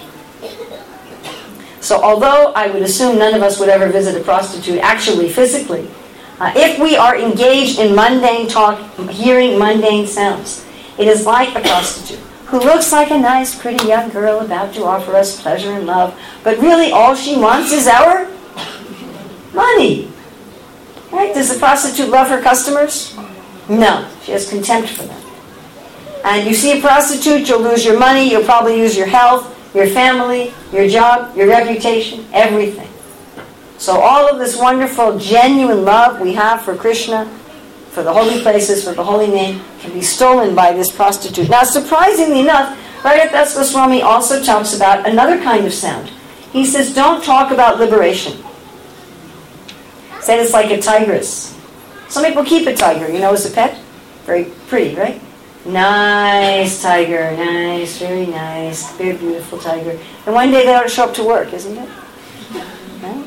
So although I would assume none of us would ever visit a prostitute actually physically, if we are engaged in mundane talk, hearing mundane sounds, it is like a prostitute who looks like a nice, pretty young girl about to offer us pleasure and love, but really all she wants is our money. Right? Does the prostitute love her customers? No. She has contempt for them. And you see a prostitute, you'll lose your money, you'll probably lose your health, your family, your job, your reputation, everything. So all of this wonderful, genuine love we have for Krishna, for the holy places, for the holy name, can be stolen by this prostitute. Now, surprisingly enough, Raghunath Das Goswami also talks about another kind of sound. He says, don't talk about liberation. He said it's like a tigress. Some people keep a tiger, as a pet. Very pretty, right? Nice tiger, nice, very beautiful tiger. And one day they ought to show up to work, isn't it? Right?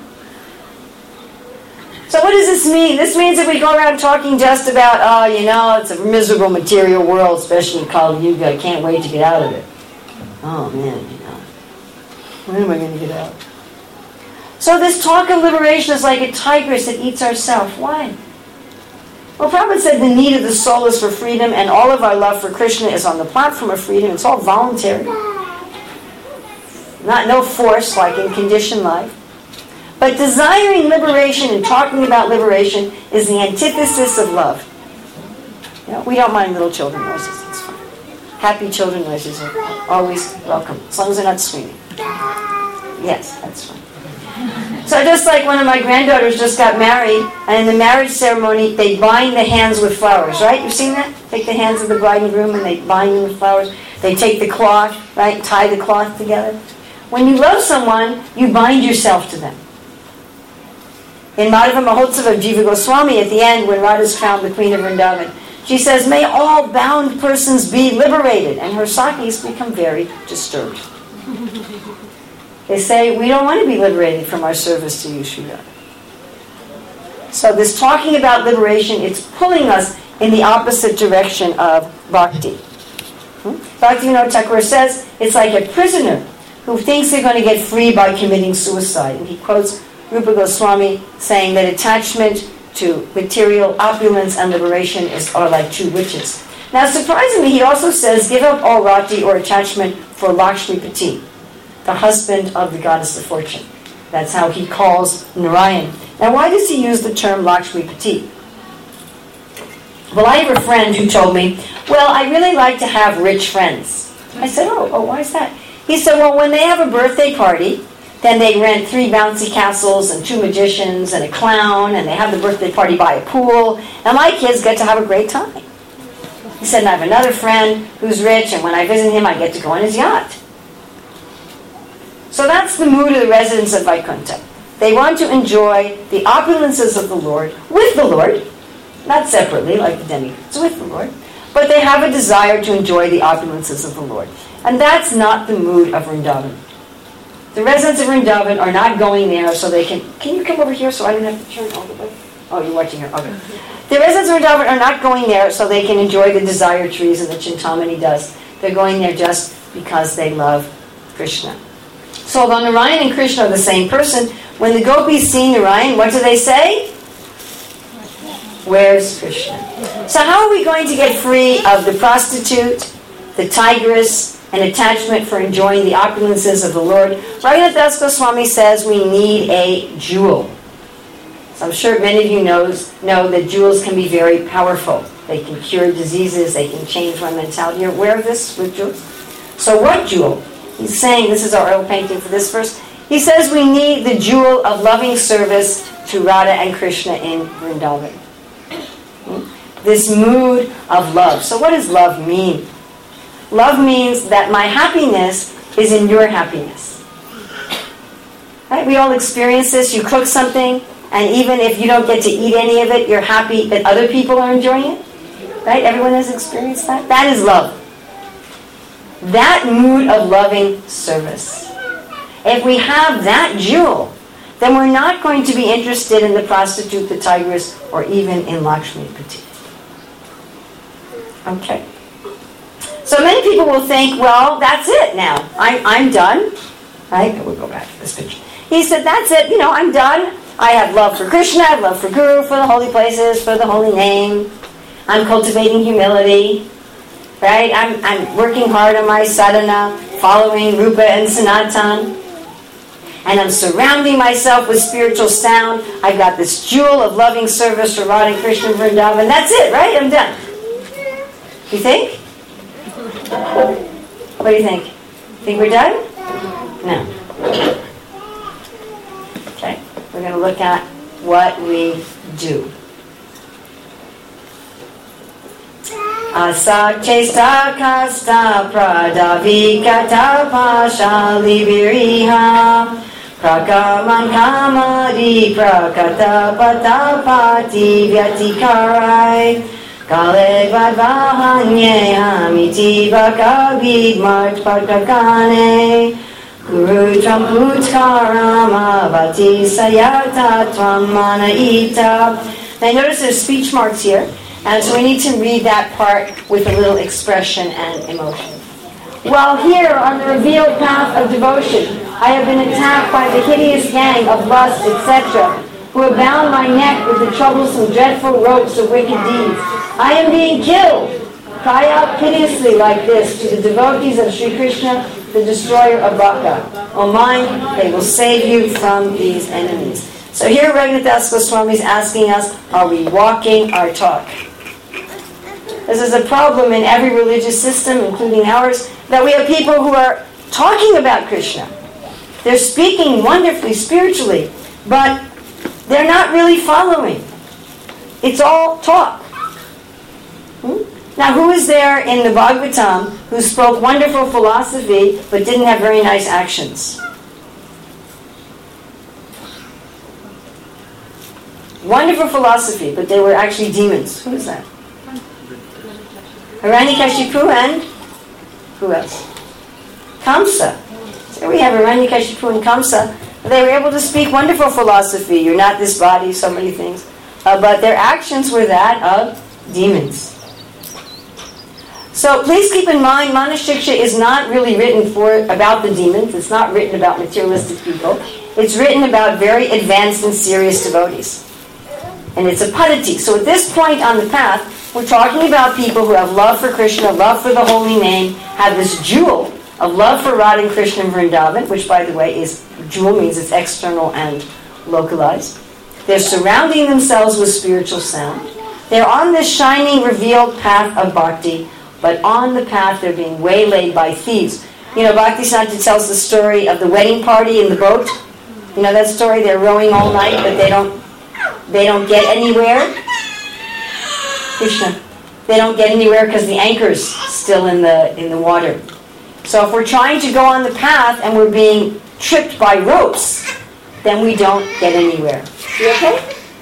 So what does this mean? This means that we go around talking just about, it's a miserable material world, especially in Kali Yuga. I can't wait to get out of it. Oh man, when am I going to get out? So this talk of liberation is like a tigress that eats herself. Why? Well, Prabhupada said the need of the soul is for freedom, and all of our love for Krishna is on the platform of freedom. It's all voluntary. No force like in conditioned life. But desiring liberation and talking about liberation is the antithesis of love. We don't mind little children noises. It's fine. Happy children noises are always welcome, as long as they're not screaming. Yes, that's fine. So just like one of my granddaughters just got married, and in the marriage ceremony, they bind the hands with flowers, right? You've seen that? Take the hands of the bride and groom and they bind them with flowers. They take the cloth, right? Tie the cloth together. When you love someone, you bind yourself to them. In Madhava Mahotsava of Jiva Goswami, at the end, when Radha is crowned the Queen of Vrindavan, she says, may all bound persons be liberated. And her Sakis become very disturbed. They say, we don't want to be liberated from our service to you, Sridhar. So this talking about liberation, it's pulling us in the opposite direction of bhakti. Bhaktivinoda Thakur says, it's like a prisoner who thinks they're going to get free by committing suicide. And he quotes Rupa Goswami saying that attachment to material opulence and liberation are like two witches. Now, surprisingly, he also says, give up all rati or attachment for Lakshmipati, the husband of the goddess of fortune. That's how he calls Narayan. Now, why does he use the term Lakshmipati? Well, I have a friend who told me, well, I really like to have rich friends. I said, oh, why is that? He said, well, when they have a birthday party, then they rent 3 bouncy castles and 2 magicians and a clown, and they have the birthday party by a pool, and my kids get to have a great time. He said, and I have another friend who's rich, and when I visit him, I get to go on his yacht. So that's the mood of the residents of Vaikuntha. They want to enjoy the opulences of the Lord, with the Lord, not separately like the demigods, with the Lord, but they have a desire to enjoy the opulences of the Lord. And that's not the mood of Vrindavan. The residents of Vrindavan are not going there so they can you come over here so I don't have to turn all the way? Oh, you're watching her, okay. The residents of Vrindavan are not going there so they can enjoy the desire trees and the Chintamani does. They're going there just because they love Krishna. So although Narayan and Krishna are the same person, when the gopis see Narayan, what do they say? Where's Krishna? So how are we going to get free of the prostitute, the tigress, and attachment for enjoying the opulences of the Lord? Raghunath Das Goswami says we need a jewel. So I'm sure many of you know that jewels can be very powerful. They can cure diseases, they can change my mentality. You're aware of this with jewels? So what jewel? He's saying, this is our oil painting for this verse, he says we need the jewel of loving service to Radha and Krishna in Vrindavan. This mood of love. So what does love mean? Love means that my happiness is in your happiness. Right? We all experience this. You cook something, and even if you don't get to eat any of it, you're happy that other people are enjoying it. Right? Everyone has experienced that. That is love. That mood of loving service. If we have that jewel, then we're not going to be interested in the prostitute, the tigress, or even in Lakshmipati. Okay. So many people will think, well, that's it now. I'm done. Right? We'll go back to this picture. He said, that's it. I'm done. I have love for Krishna. I have love for Guru, for the holy places, for the holy name. I'm cultivating humility. Right? I'm working hard on my sadhana, following Rupa and Sanatan. And I'm surrounding myself with spiritual sound. I've got this jewel of loving service for Radha and Krishna Vrindavan. That's it, right? I'm done. You think? What do you think? Think we're done? No. Okay. We're going to look at what we do. Asa chesta kasta pradavikata pashali viriha prakaman kamadi prakata patapati vyatikarai kale vadvahanye hamiti bhakavid mart pakakane guru tramputkarama vati sayata tvamana ita. Now notice there's speech marks here. And so we need to read that part with a little expression and emotion. While here on the revealed path of devotion, I have been attacked by the hideous gang of lust, etc., who have bound my neck with the troublesome, dreadful ropes of wicked deeds. I am being killed. Cry out piteously like this to the devotees of Sri Krishna, the destroyer of Bhaka. O mine, they will save you from these enemies. So here Raghunath Das Goswami is asking us, are we walking our talk? This is a problem in every religious system, including ours, that we have people who are talking about Krishna. They're speaking wonderfully spiritually, but they're not really following. It's all talk. Now, who is there in the Bhagavatam who spoke wonderful philosophy but didn't have very nice actions? Wonderful philosophy, but they were actually demons. Who is that? Hiranyakashipu and who else? Kamsa. So we have Hiranyakashipu and Kamsa. They were able to speak wonderful philosophy. You're not this body, so many things. But their actions were that of demons. So please keep in mind, Manashiksha is not really written about the demons. It's not written about materialistic people. It's written about very advanced and serious devotees. And it's a padati. So at this point on the path, we're talking about people who have love for Krishna, love for the holy name, have this jewel of love for Radha and Krishna and Vrindavan, which, by the way, is jewel means it's external and localized. They're surrounding themselves with spiritual sound. They're on this shining, revealed path of bhakti, but on the path they're being waylaid by thieves. You know, Bhaktisiddhanta tells the story of the wedding party in the boat. You know that story? They're rowing all night, but they don't get anywhere. Krishna. They don't get anywhere because the anchor's still in the water. So if we're trying to go on the path and we're being tripped by ropes, then we don't get anywhere. You okay?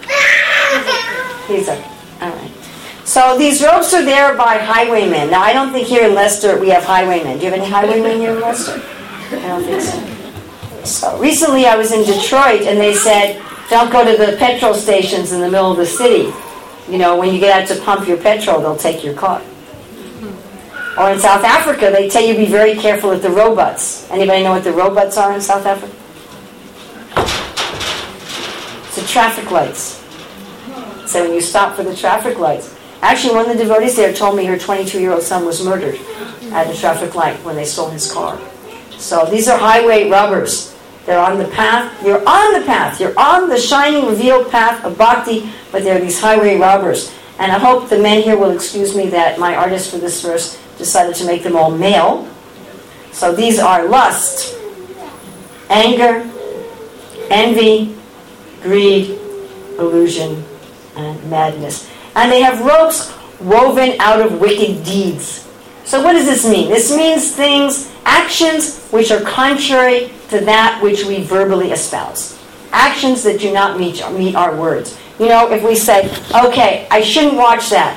He's okay. All right. So these ropes are there by highwaymen. Now, I don't think here in Leicester we have highwaymen. Do you have any highwaymen here in Leicester? I don't think so. So recently I was in Detroit and they said, don't go to the petrol stations in the middle of the city. You know, when you get out to pump your petrol, they'll take your car. Or in South Africa, they tell you be very careful with the robots. Anybody know what the robots are in South Africa? It's the traffic lights. So when you stop for the traffic lights. Actually, one of the devotees there told me her 22-year-old son was murdered at a traffic light when they stole his car. So these are highway robbers. They're on the path. You're on the path. You're on the shining, revealed path of bhakti, but there are these highway robbers. And I hope the men here will excuse me that my artist for this verse decided to make them all male. So these are lust, anger, envy, greed, illusion, and madness. And they have ropes woven out of wicked deeds. So what does this mean? This means things, actions which are contrary to that which we verbally espouse. Actions that do not meet our words. You know, if we say, okay, I shouldn't watch that.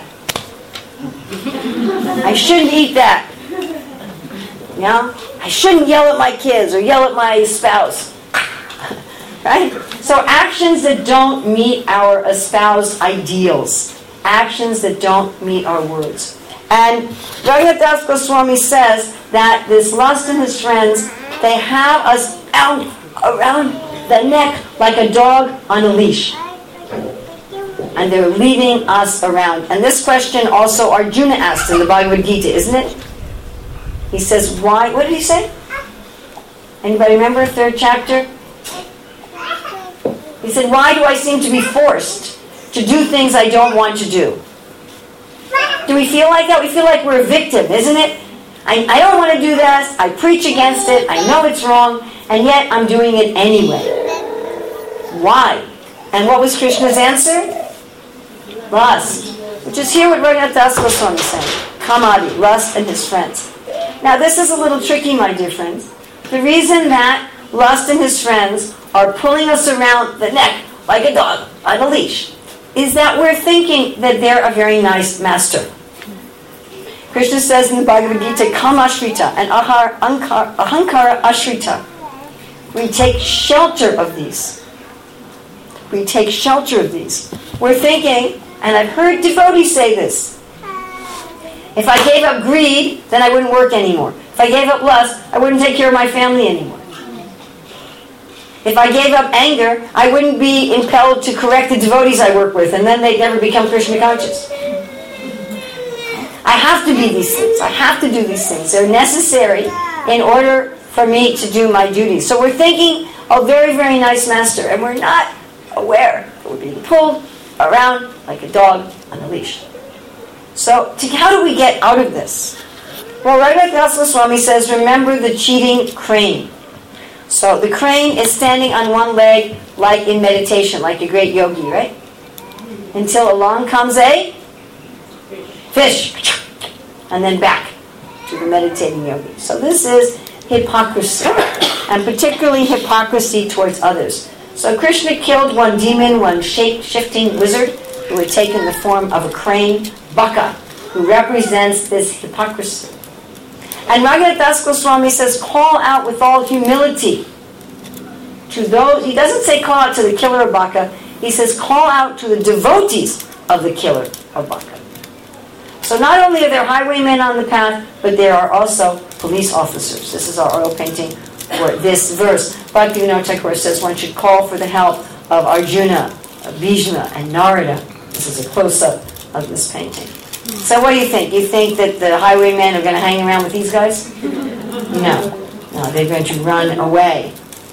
I shouldn't eat that. You know? I shouldn't yell at my kids or yell at my spouse. Right? So actions that don't meet our espoused ideals. Actions that don't meet our words. And Raghunath Das Goswami says that this lust and his friends, they have us out around the neck like a dog on a leash. And they're leading us around. And this question also Arjuna asked in the Bhagavad Gita, isn't it? He says, why? What did he say? Anybody remember, 3rd chapter? He said, why do I seem to be forced to do things I don't want to do? Do we feel like that? We feel like we're a victim, isn't it? I don't want to do this. I preach against it. I know it's wrong. And yet I'm doing it anyway. Why? And what was Krishna's answer? Lust. Which is here what Raghunath Das Goswami is saying. Kamadi, lust and his friends. Now this is a little tricky, my dear friends. The reason that lust and his friends are pulling us around the neck like a dog on a leash is that we're thinking that they're a very nice master. Krishna says in the Bhagavad Gita, Kam Ashrita and Ahankara Ashrita. We take shelter of these. We take shelter of these. We're thinking, and I've heard devotees say this, if I gave up greed, then I wouldn't work anymore. If I gave up lust, I wouldn't take care of my family anymore. If I gave up anger, I wouldn't be impelled to correct the devotees I work with, and then they'd never become Krishna conscious. I have to be these things. I have to do these things. They're necessary in order for me to do my duties. So we're thinking, oh, very, very nice master, and we're not aware that we're being pulled around like a dog on a leash. So how do we get out of this? Well, Raghunath Das Goswami says, remember the cheating crane. So the crane is standing on one leg like in meditation, like a great yogi, right? Until along comes a fish. And then back to the meditating yogi. So this is hypocrisy. And particularly hypocrisy towards others. So Krishna killed one demon, one shape-shifting wizard who had taken the form of a crane, Baka, who represents this hypocrisy. And Raghunath Das Goswami says, call out with all humility to those. He doesn't say call out to the killer of Baka. He says call out to the devotees of the killer of Baka. So not only are there highwaymen on the path, but there are also police officers. This is our oil painting for this verse. Bhaktivinoda Thakur says one should call for the help of Arjuna, Bhishma, and Narada. This is a close-up of this painting. So what do you think? You think that the highwaymen are going to hang around with these guys? No, they're going to run away.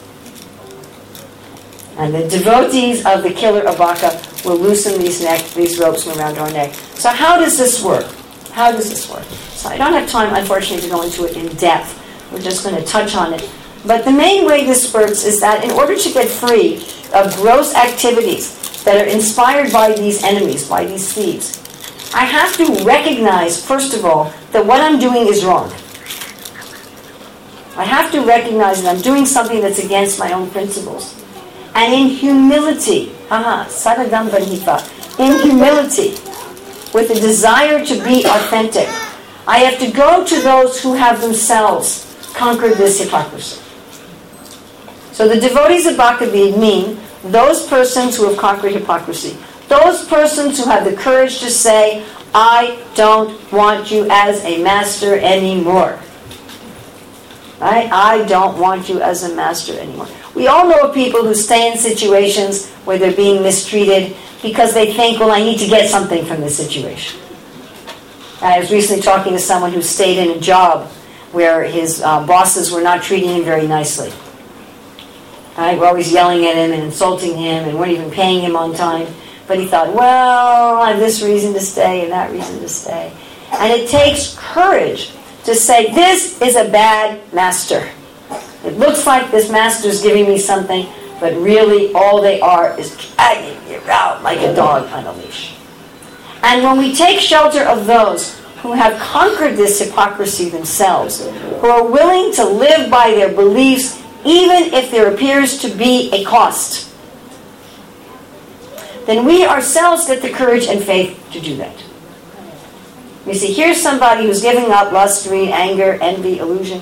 And the devotees of the killer Abaka will loosen these ropes from around our neck. So how does this work? How does this work? So I don't have time, unfortunately, to go into it in depth. We're just going to touch on it. But the main way this works is that in order to get free of gross activities that are inspired by these enemies, by these thieves, I have to recognize, first of all, that what I'm doing is wrong. I have to recognize that I'm doing something that's against my own principles. And in humility, saradam banhipa, in humility, with a desire to be authentic, I have to go to those who have themselves conquered this hypocrisy. So the devotees of Bhakti mean those persons who have conquered hypocrisy. Those persons who have the courage to say, I don't want you as a master anymore. Right? I don't want you as a master anymore. We all know of people who stay in situations where they're being mistreated because they think, well, I need to get something from this situation. I was recently talking to someone who stayed in a job where his bosses were not treating him very nicely. Right? We're always yelling at him and insulting him and weren't even paying him on time. But he thought, well, I have this reason to stay and that reason to stay. And it takes courage to say, this is a bad master. It looks like this master is giving me something, but really all they are is dragging you out like a dog on a leash. And when we take shelter of those who have conquered this hypocrisy themselves, who are willing to live by their beliefs, even if there appears to be a cost, then we ourselves get the courage and faith to do that. You see, here's somebody who's giving up lust, greed, anger, envy, illusion.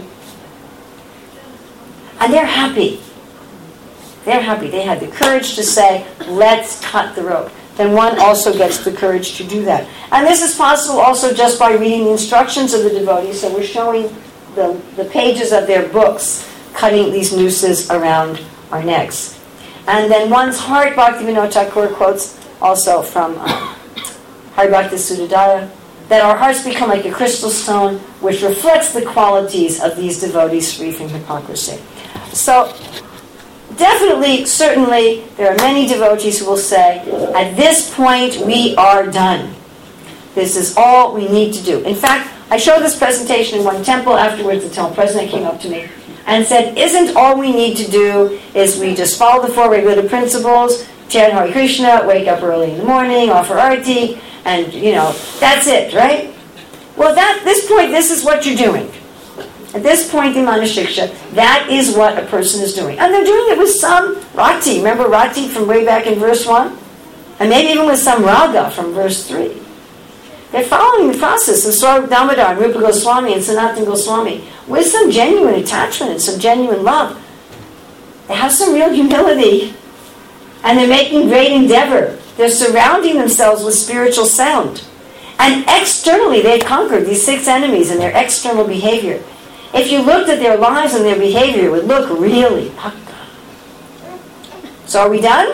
And they're happy. They're happy. They had the courage to say, let's cut the rope. Then one also gets the courage to do that. And this is possible also just by reading the instructions of the devotees. So we're showing the pages of their books, cutting these nooses around our necks. And then one's heart, Bhaktivinoda Thakur quotes also from Haribhakti Suddhodaya, that our hearts become like a crystal stone which reflects the qualities of these devotees free from hypocrisy. So, definitely, certainly, there are many devotees who will say, at this point we are done. This is all we need to do. In fact, I showed this presentation in one temple. Afterwards, the temple president came up to me and said, isn't all we need to do is we just follow the 4 regulative principles, chant Hare Krishna, wake up early in the morning, offer arati, and, that's it, right? Well, at this point, this is what you're doing. At this point in Manashiksha, that is what a person is doing. And they're doing it with some rati. Remember rati from way back in verse 1? And maybe even with some raga from verse 3. They're following the process of Swarup Damodar, Rupa Goswami, and Sanatana Goswami with some genuine attachment and some genuine love. They have some real humility. And they're making great endeavor. They're surrounding themselves with spiritual sound. And externally, they've conquered these 6 enemies in their external behavior. If you looked at their lives and their behavior, it would look really pakka. So are we done?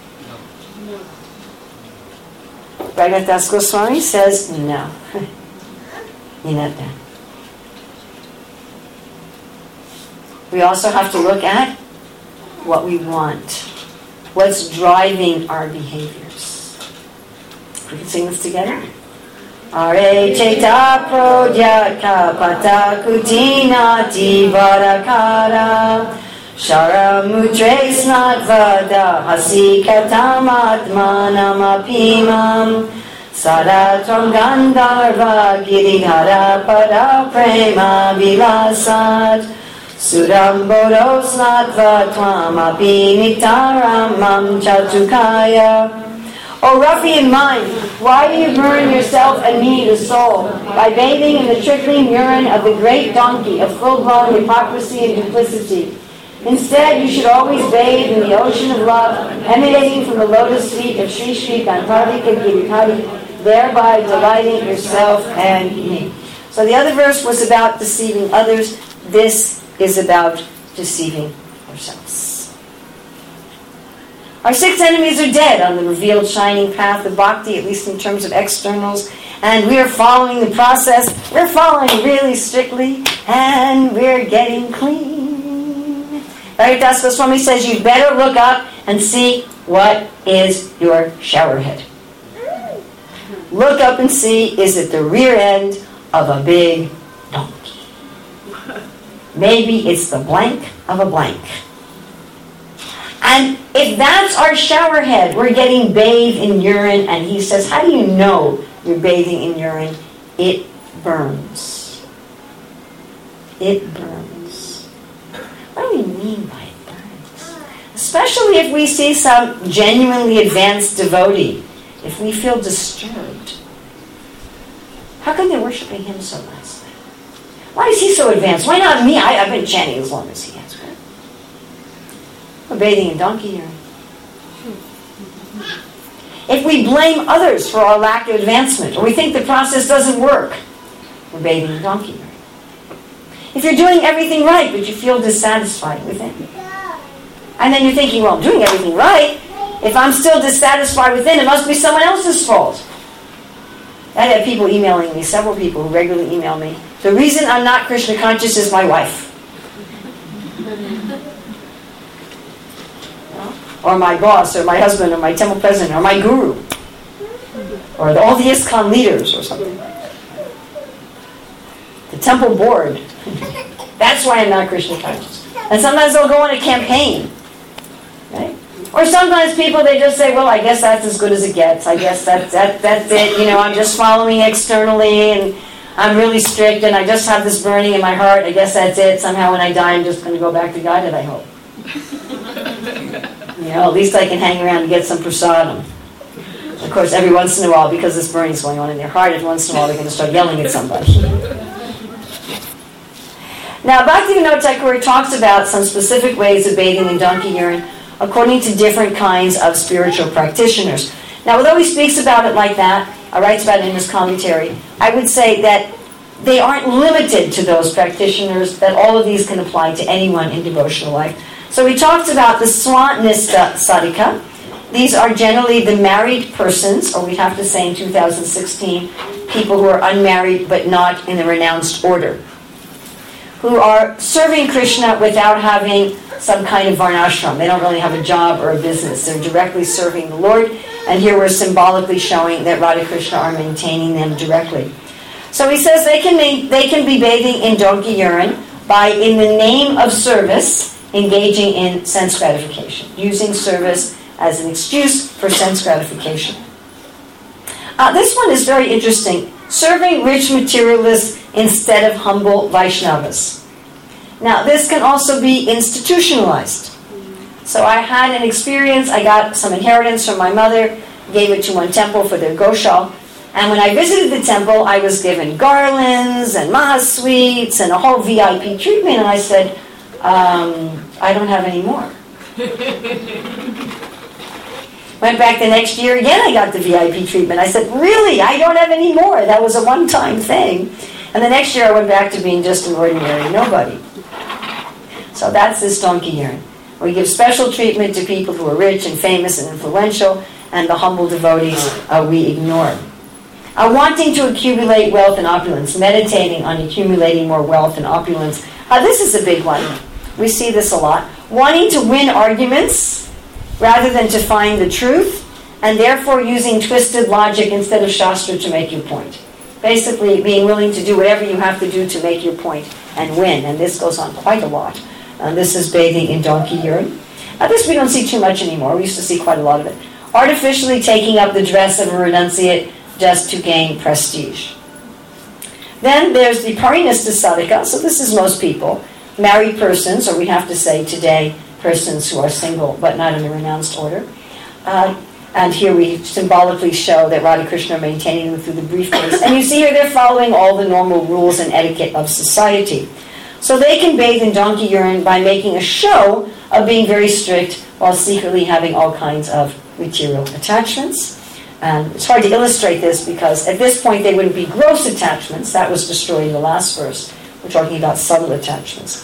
Bhagavad Das Goswami says, no. You're not done. We also have to look at what we want. What's driving our behaviors? We can sing this together. Are cheta prodyaka patakutina tivarakara shara mudre snadvada hasikatam atmanam apimam saratram gandharva giridhara pada prema vilasat Suram Bodho Snatva Twamapi Nitaramam Chatukaya. O ruffian mind, why do you burn yourself and me, the soul, by bathing in the trickling urine of the great donkey of full-blown hypocrisy and duplicity? Instead, you should always bathe in the ocean of love, emanating from the lotus feet of Sri Sri Gandharvika Giridhari, thereby delighting yourself and me. So the other verse was about deceiving others. This is about deceiving ourselves. Our 6 enemies are dead on the revealed shining path of bhakti, at least in terms of externals, and we are following the process. We're following really strictly, and we're getting clean. Haridas Goswami says you'd better look up and see what is your shower head. Look up and see, is it the rear end of a big donkey? Maybe it's the blank of a blank. And if that's our shower head, we're getting bathed in urine, and he says, how do you know you're bathing in urine? It burns. It burns. What do we mean by it burns? Especially if we see some genuinely advanced devotee, if we feel disturbed. How come they're worshiping him so nicely? Why is he so advanced? Why not me? I've been chanting as long as he has. Right? We're bathing in donkey urine. If we blame others for our lack of advancement, or we think the process doesn't work, we're bathing in donkey urine. If you're doing everything right, but you feel dissatisfied with it, and then you're thinking, well, I'm doing everything right. If I'm still dissatisfied within, it must be someone else's fault. I had people emailing me, several people who regularly email me. The reason I'm not Krishna conscious is my wife. Or my boss, or my husband, or my temple president, or my guru. Or all the ISKCON leaders, or something. The temple board. That's why I'm not Krishna conscious. And sometimes they'll go on a campaign. Right? Or sometimes people, they just say, well, I guess that's as good as it gets. I guess that's it. You know, I'm just following externally, and I'm really strict, and I just have this burning in my heart. I guess that's it. Somehow when I die, I'm just going to go back to guided, I hope. You know, at least I can hang around and get some prasadam. Of course, every once in a while, because this burning's going on in their heart, every once in a while they're going to start yelling at somebody. Now, Bhaktivinoda Thakur talks about some specific ways of bathing in donkey urine according to different kinds of spiritual practitioners. Now, although he speaks about it like that, writes about it in his commentary, I would say that they aren't limited to those practitioners, that all of these can apply to anyone in devotional life. So he talks about the Swanista Sadhika. These are generally the married persons, or we'd have to say in 2016, people who are unmarried but not in the renounced order, who are serving Krishna without having some kind of varnashram. They don't really have a job or a business. They're directly serving the Lord, and here we're symbolically showing that Radha Krishna are maintaining them directly. So he says they can be bathing in donkey urine by, in the name of service, engaging in sense gratification, using service as an excuse for sense gratification. This one is very interesting. Serving rich materialists instead of humble Vaishnavas. Now, this can also be institutionalized. So I had an experience. I got some inheritance from my mother, gave it to one temple for their goshal. And when I visited the temple, I was given garlands and mahasweets and a whole VIP treatment. And I said, I don't have any more. Went back the next year, again I got the VIP treatment. I said, really? I don't have any more. That was a one-time thing. And the next year I went back to being just an ordinary nobody. So that's this donkey urine. We give special treatment to people who are rich and famous and influential, and the humble devotees we ignore. Wanting to accumulate wealth and opulence, meditating on accumulating more wealth and opulence. This is a big one. We see this a lot. Wanting to win arguments rather than to find the truth, and therefore using twisted logic instead of Shastra to make your point. Basically, being willing to do whatever you have to do to make your point and win. And this goes on quite a lot. This is bathing in donkey urine. This we don't see too much anymore. We used to see quite a lot of it. Artificially taking up the dress of a renunciate just to gain prestige. Then there's the Parinista Sadhika. So this is most people. Married persons, or we have to say today, persons who are single but not in the renounced order. And here we symbolically show that Radha Krishna are maintaining them through the briefcase. And you see here they're following all the normal rules and etiquette of society. So they can bathe in donkey urine by making a show of being very strict while secretly having all kinds of material attachments. And it's hard to illustrate this because at this point they wouldn't be gross attachments. That was destroyed in the last verse. We're talking about subtle attachments.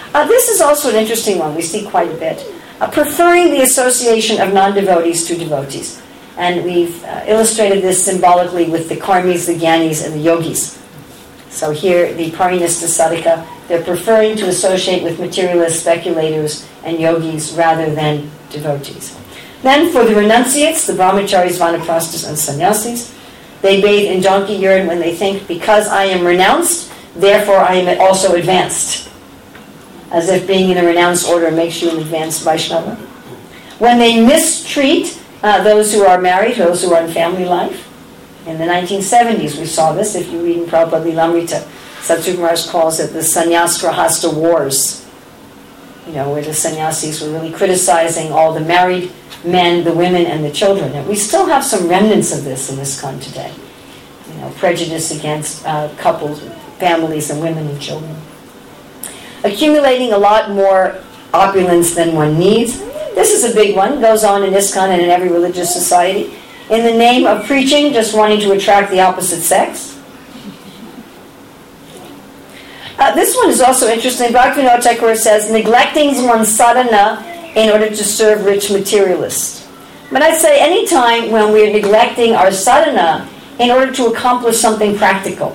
This is also an interesting one. We see quite a bit. Preferring the association of non-devotees to devotees. And we've illustrated this symbolically with the karmis, the gyanis, and the yogis. So here, the parinista sadhaka, they're preferring to associate with materialist speculators and yogis rather than devotees. Then for the renunciates, the brahmacharis, vanaprasthas, and sannyasis, they bathe in donkey urine when they think, because I am renounced, therefore I am also advanced. As if being in a renounced order makes you an advanced Vaishnava. When they mistreat those who are married, those who are in family life. In the 1970s we saw this, if you read in Prabhupada Lilamrita. Satsuma Maharaj calls it the Sannyasgrahasta Wars. Where the sannyasis were really criticizing all the married men, the women, and the children. And we still have some remnants of this in ISKCON today. Prejudice against couples, families, and women and children. Accumulating a lot more opulence than one needs. This is a big one. Goes on in ISKCON and in every religious society. In the name of preaching, just wanting to attract the opposite sex. This one is also interesting. Bhaktivinoda Thakur says, neglecting one's sadhana in order to serve rich materialists. But I'd say any time when we're neglecting our sadhana in order to accomplish something practical.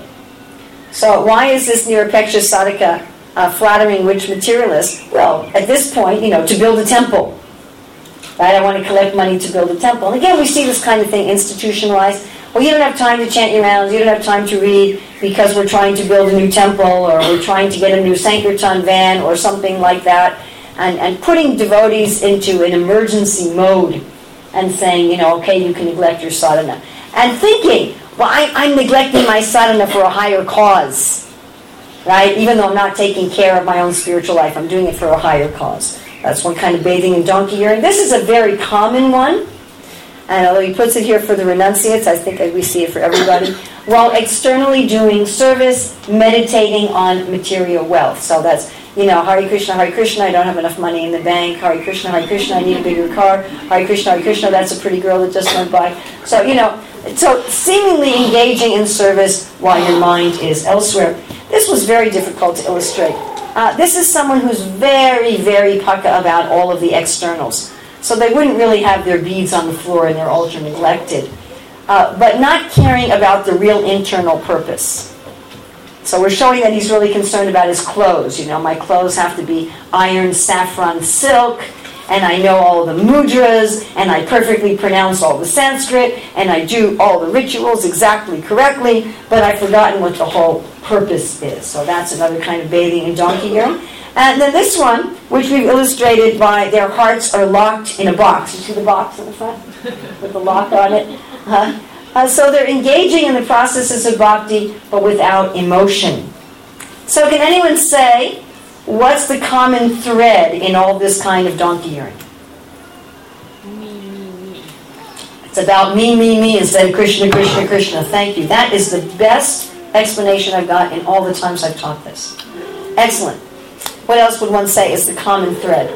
So why is this Nirapeksha sadhaka flattering rich materialists? Well, at this point, to build a temple. Right? I want to collect money to build a temple. And again, we see this kind of thing institutionalized. Well, you don't have time to chant your rounds, you don't have time to read because we're trying to build a new temple or we're trying to get a new Sankirtan van or something like that. And putting devotees into an emergency mode and saying, okay, you can neglect your sadhana. And thinking, well, I'm neglecting my sadhana for a higher cause. Right? Even though I'm not taking care of my own spiritual life, I'm doing it for a higher cause. That's one kind of bathing in donkey urine. This is a very common one. And although he puts it here for the renunciates, I think we see it for everybody. While externally doing service, meditating on material wealth. So that's, Hare Krishna, I don't have enough money in the bank. Hare Krishna, I need a bigger car. Hare Krishna, that's a pretty girl that just went by. So, so seemingly engaging in service while your mind is elsewhere. This was very difficult to illustrate. This is someone who's very, very pukka about all of the externals. So they wouldn't really have their beads on the floor and their altar neglected. But not caring about the real internal purpose. So we're showing that he's really concerned about his clothes. My clothes have to be iron saffron silk, and I know all the mudras, and I perfectly pronounce all the Sanskrit, and I do all the rituals exactly correctly, but I've forgotten what the whole purpose is. So that's another kind of bathing in donkey urine. And then this one, which we've illustrated by their hearts are locked in a box. You see the box in the front with the lock on it? So they're engaging in the processes of bhakti, but without emotion. So can anyone say, what's the common thread in all this kind of donkey urine? Me. It's about me, instead of Krishna, Krishna, Krishna. Thank you. That is the best explanation I've got in all the times I've taught this. Excellent. What else would one say is the common thread?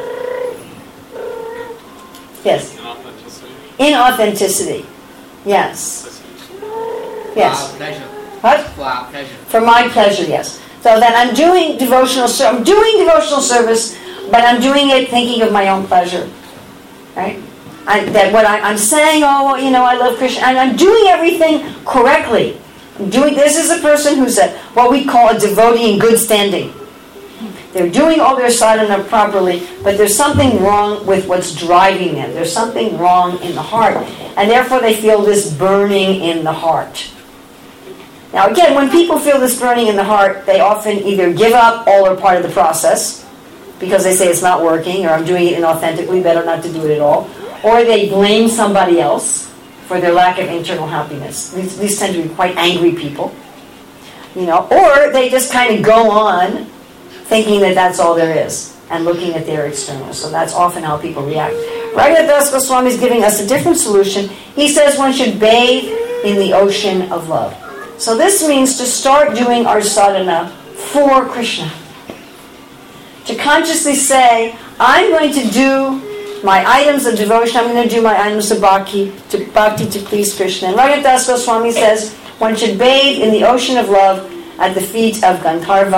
Yes? Inauthenticity. Yes. Yes. For our pleasure. What? For our pleasure. For my pleasure, yes. So then I'm doing devotional service, but I'm doing it thinking of my own pleasure. Right? I'm saying, I love Krishna, and I'm doing everything correctly. This is a person who's what we call a devotee in good standing. They're doing all their sadhana properly, but there's something wrong with what's driving them. There's something wrong in the heart. And therefore they feel this burning in the heart. Now again, when people feel this burning in the heart, they often either give up all or part of the process, because they say it's not working, or I'm doing it inauthentically, better not to do it at all. Or they blame somebody else for their lack of internal happiness. These tend to be quite angry people. Or they just kind of go on thinking that that's all there is, and looking at their externals. So that's often how people react. Raghunath Das Goswami is giving us a different solution. He says one should bathe in the ocean of love. So this means to start doing our sadhana for Krishna. To consciously say, I'm going to do my items of devotion, I'm going to do my items of bhakti to please Krishna. And Raghunath Das Goswami says one should bathe in the ocean of love at the feet of Gandharva,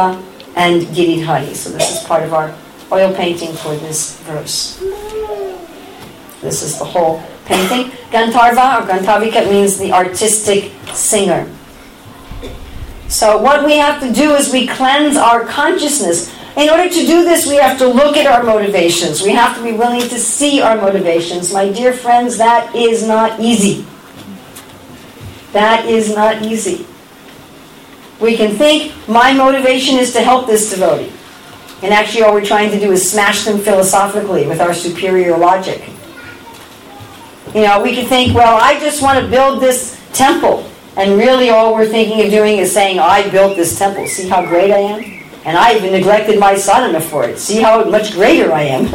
and Giridhari. So this is part of our oil painting for this verse. This is the whole painting. Gandharva or Gandhavika means the artistic singer. So what we have to do is we cleanse our consciousness. In order to do this, we have to look at our motivations. We have to be willing to see our motivations. My dear friends, that is not easy. That is not easy. We can think, my motivation is to help this devotee. And actually all we're trying to do is smash them philosophically with our superior logic. You know, we could think, well, I just want to build this temple. And really all we're thinking of doing is saying, I built this temple. See how great I am? And I even neglected my sadhana for it. See how much greater I am?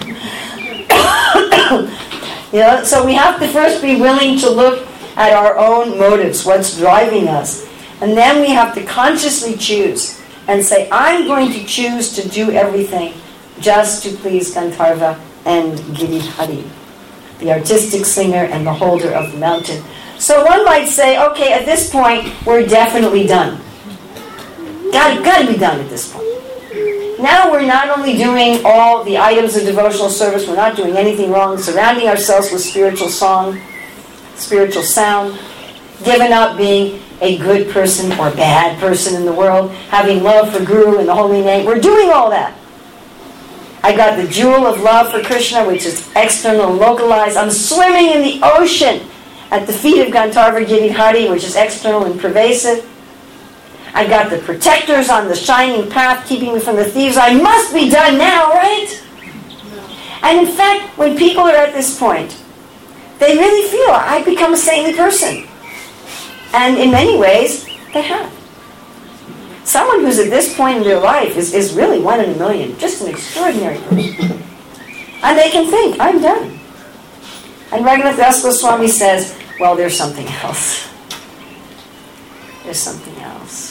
You know, so we have to first be willing to look at our own motives, what's driving us. And then we have to consciously choose and say, I'm going to choose to do everything just to please Gandharva and Giridhari, the artistic singer and the holder of the mountain. So one might say, okay, at this point, we're definitely done. Got to be done at this point. Now we're not only doing all the items of devotional service, we're not doing anything wrong, surrounding ourselves with spiritual song, spiritual sound, giving up being a good person or bad person in the world, having love for Guru and the holy name. We're doing all that. I got the jewel of love for Krishna, which is external and localized. I'm swimming in the ocean at the feet of Gandharva Giridhari, which is external and pervasive. I've got the protectors on the shining path keeping me from the thieves. I must be done now, right? And in fact, when people are at this point, they really feel I've become a saintly person. And in many ways, they have. Someone who's at this point in their life is really 1 in a million, just an extraordinary person. And they can think, I'm done. And Raghunath Das Goswami says, well, there's something else. There's something else.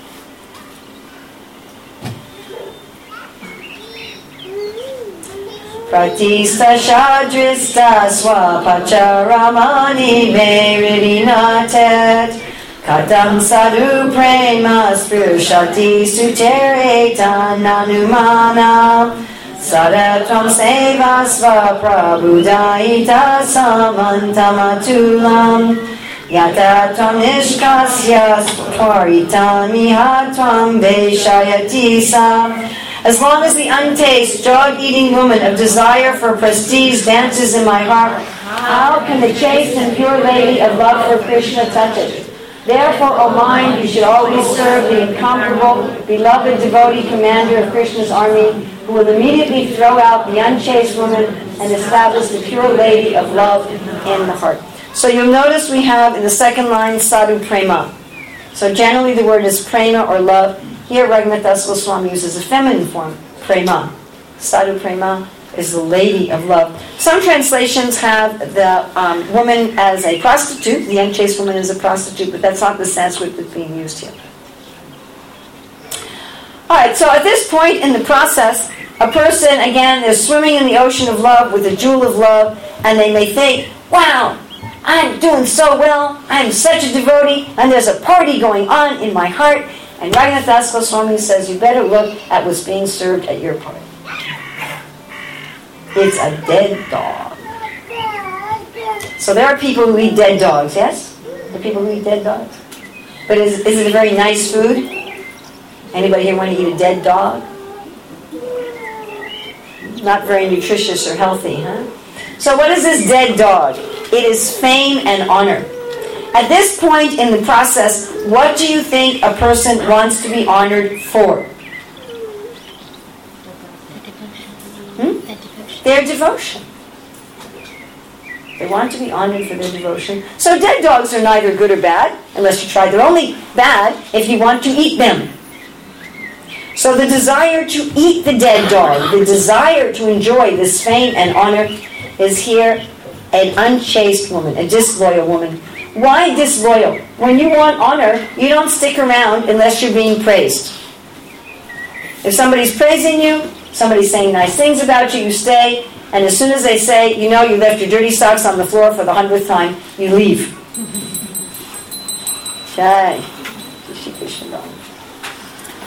Pratista Shadrista Swapacharamani Meridinatet Katam Sadhu Prema Spirshati Suteretan Nanumana Sadatram Sevasva Prabhudaita Samantamatulam Yatatam Nishkasya Twaritam Mihatvam Veshayatisa. As long as the untaste, dog-eating woman of desire for prestige dances in my heart, how can the chaste and pure lady of love for Krishna touch it? Therefore, O mind, you should always serve the incomparable, beloved devotee commander of Krishna's army, who will immediately throw out the unchaste woman and establish the pure lady of love in the heart. So you'll notice we have in the second line, sadhu prema. So generally the word is prema or love. Here, Raghunath Das Goswami uses a feminine form, prema. Sadhu prema is the lady of love. Some translations have the woman as a prostitute, the unchaste woman as a prostitute, but that's not the Sanskrit that's being used here. Alright, so at this point in the process, a person, again, is swimming in the ocean of love with a jewel of love, and they may think, wow, I'm doing so well, I'm such a devotee, and there's a party going on in my heart. And Raghunath Das Goswami says, you better look at what's being served at your party. It's a dead dog. So there are people who eat dead dogs, yes? There are people who eat dead dogs. But is it a very nice food? Anybody here want to eat a dead dog? Not very nutritious or healthy, huh? So what is this dead dog? It is fame and honor. At this point in the process, what do you think a person wants to be honored for? Their devotion. They want to be honored for their devotion. So dead dogs are neither good or bad, unless you try. They're only bad if you want to eat them. So the desire to eat the dead dog, the desire to enjoy this fame and honor, is here an unchaste woman, a disloyal woman. Why disloyal? When you want honor, you don't stick around unless you're being praised. If somebody's praising you, somebody's saying nice things about you, you stay, and as soon as they say, you know, you left your dirty socks on the floor for the 100th time, you leave.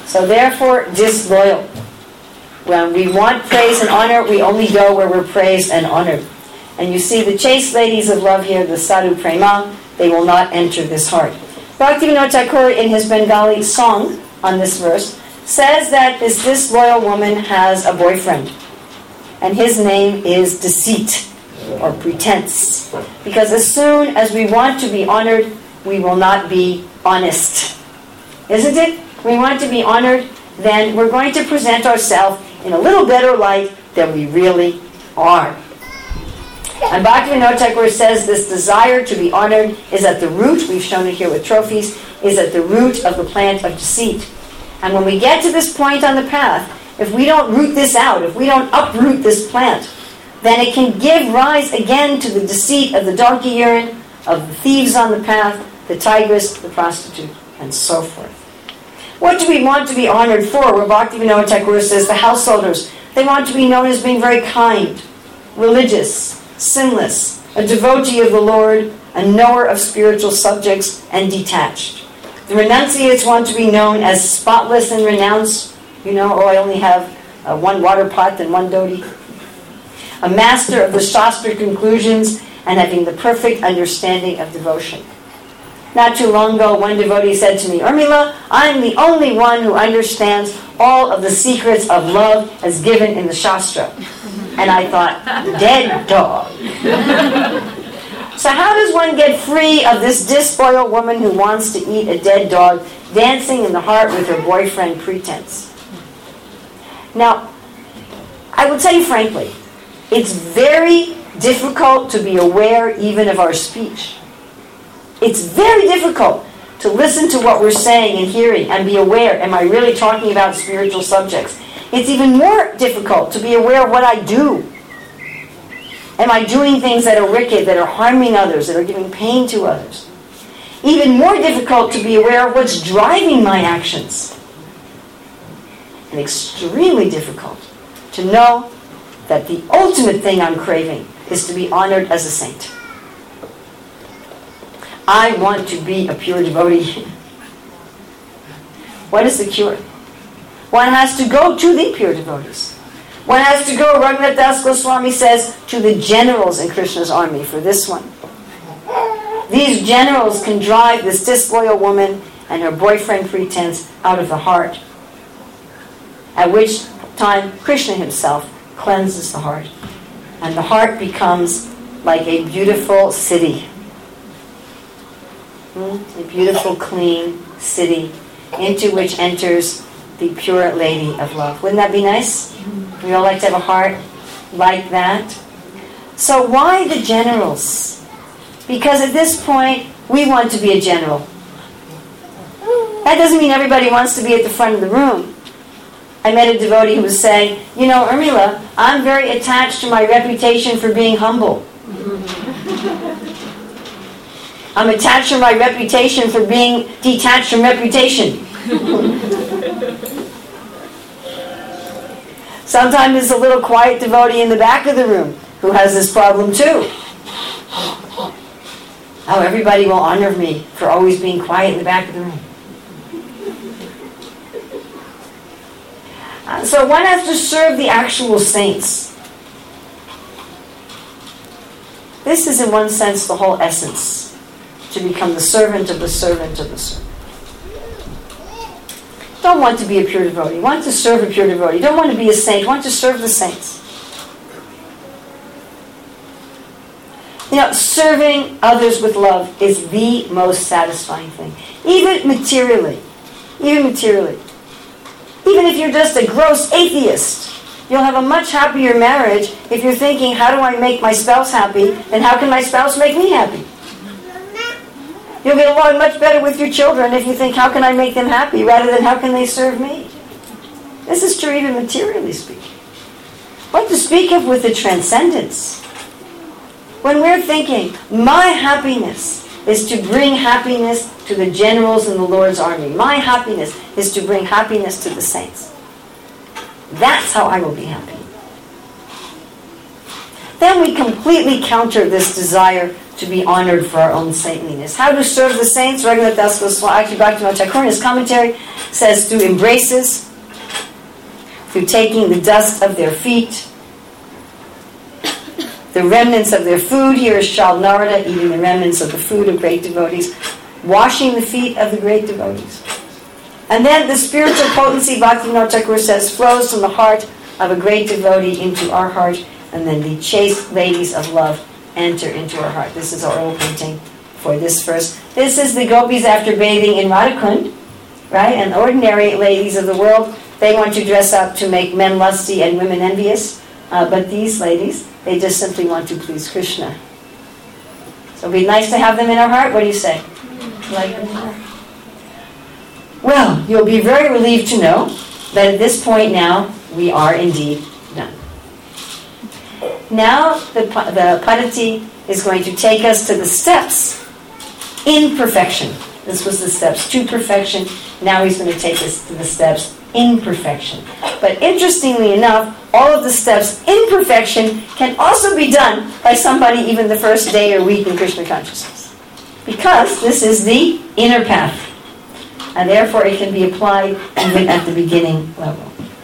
So therefore, disloyal. When we want praise and honor, we only go where we're praised and honored. And you see the chaste ladies of love here, the sadhu prema, they will not enter this heart. Bhaktivinoda Thakur, in his Bengali song on this verse, says that this disloyal woman has a boyfriend. And his name is deceit, or pretense. Because as soon as we want to be honored, we will not be honest. Isn't it? We want to be honored, then we're going to present ourselves in a little better light than we really are. And Bhaktivinoda Thakur says this desire to be honored is at the root, we've shown it here with trophies, is at the root of the plant of deceit. And when we get to this point on the path, if we don't root this out, if we don't uproot this plant, then it can give rise again to the deceit of the donkey urine, of the thieves on the path, the tigress, the prostitute, and so forth. What do we want to be honored for? Where Bhaktivinoda Thakur says the householders, they want to be known as being very kind, religious, sinless, a devotee of the Lord, a knower of spiritual subjects, and detached. The renunciates want to be known as spotless and renounced. You know, I only have one water pot and one dhoti. A master of the Shastra conclusions and having the perfect understanding of devotion. Not too long ago, one devotee said to me, Urmila, I'm the only one who understands all of the secrets of love as given in the Shastra. And I thought, dead dog. So how does one get free of this disloyal woman who wants to eat a dead dog, dancing in the heart with her boyfriend pretense? Now, I will tell you frankly, it's very difficult to be aware even of our speech. It's very difficult to listen to what we're saying and hearing and be aware, am I really talking about spiritual subjects? It's even more difficult to be aware of what I do. Am I doing things that are wicked, that are harming others, that are giving pain to others? Even more difficult to be aware of what's driving my actions. And extremely difficult to know that the ultimate thing I'm craving is to be honored as a saint. I want to be a pure devotee. What is the cure? One has to go to the pure devotees. One has to go, Raghunath Das Goswami says, to the generals in Krishna's army for this one. These generals can drive this disloyal woman and her boyfriend pretense out of the heart. At which time Krishna himself cleanses the heart. And the heart becomes like a beautiful city. A beautiful, clean city into which enters the pure lady of love. Wouldn't that be nice? We all like to have a heart like that. So why the generals? Because at this point, we want to be a general. That doesn't mean everybody wants to be at the front of the room. I met a devotee who was saying, you know, Urmila, I'm very attached to my reputation for being humble. I'm attached to my reputation for being detached from reputation. Sometimes there's a little quiet devotee in the back of the room who has this problem too. Oh, everybody will honor me for always being quiet in the back of the room. So one has to serve the actual saints. This is in one sense the whole essence. To become the servant of the servant of the servant. Don't want to be a pure devotee. Want to serve a pure devotee. Don't want to be a saint. Want to serve the saints. You know, serving others with love is the most satisfying thing. Even materially. Even materially. Even if you're just a gross atheist, you'll have a much happier marriage if you're thinking, how do I make my spouse happy, and how can my spouse make me happy? You'll get along much better with your children if you think, how can I make them happy, rather than how can they serve me? This is true even materially speaking. What to speak of with the transcendence? When we're thinking, my happiness is to bring happiness to the generals in the Lord's army. My happiness is to bring happiness to the saints. That's how I will be happy. then we completely counter this desire to be honored for our own saintliness. How to serve the saints? Raghunath Das Goswami, actually Bhaktivinoda Thakur in his commentary says through embraces, through taking the dust of their feet, the remnants of their food. Here is Shal Narada eating the remnants of the food of great devotees, washing the feet of the great devotees. And then the spiritual potency, Bhaktivinoda Thakur says, flows from the heart of a great devotee into our heart, and then the chaste ladies of love enter into our heart. This is our oil painting for this verse. This is the gopis after bathing in Radhakund, right? And ordinary ladies of the world, they want to dress up to make men lusty and women envious. But these ladies, they just simply want to please Krishna. So it'd be nice to have them in our heart. What do you say? Like them more? Well, you'll be very relieved to know that at this point now, we are indeed done. Now the Padati is going to take us to the steps in perfection. This was the steps to perfection. Now he's going to take us to the steps in perfection. But interestingly enough, all of the steps in perfection can also be done by somebody even the first day or week in Krishna consciousness. Because this is the inner path. And therefore it can be applied even at the beginning level.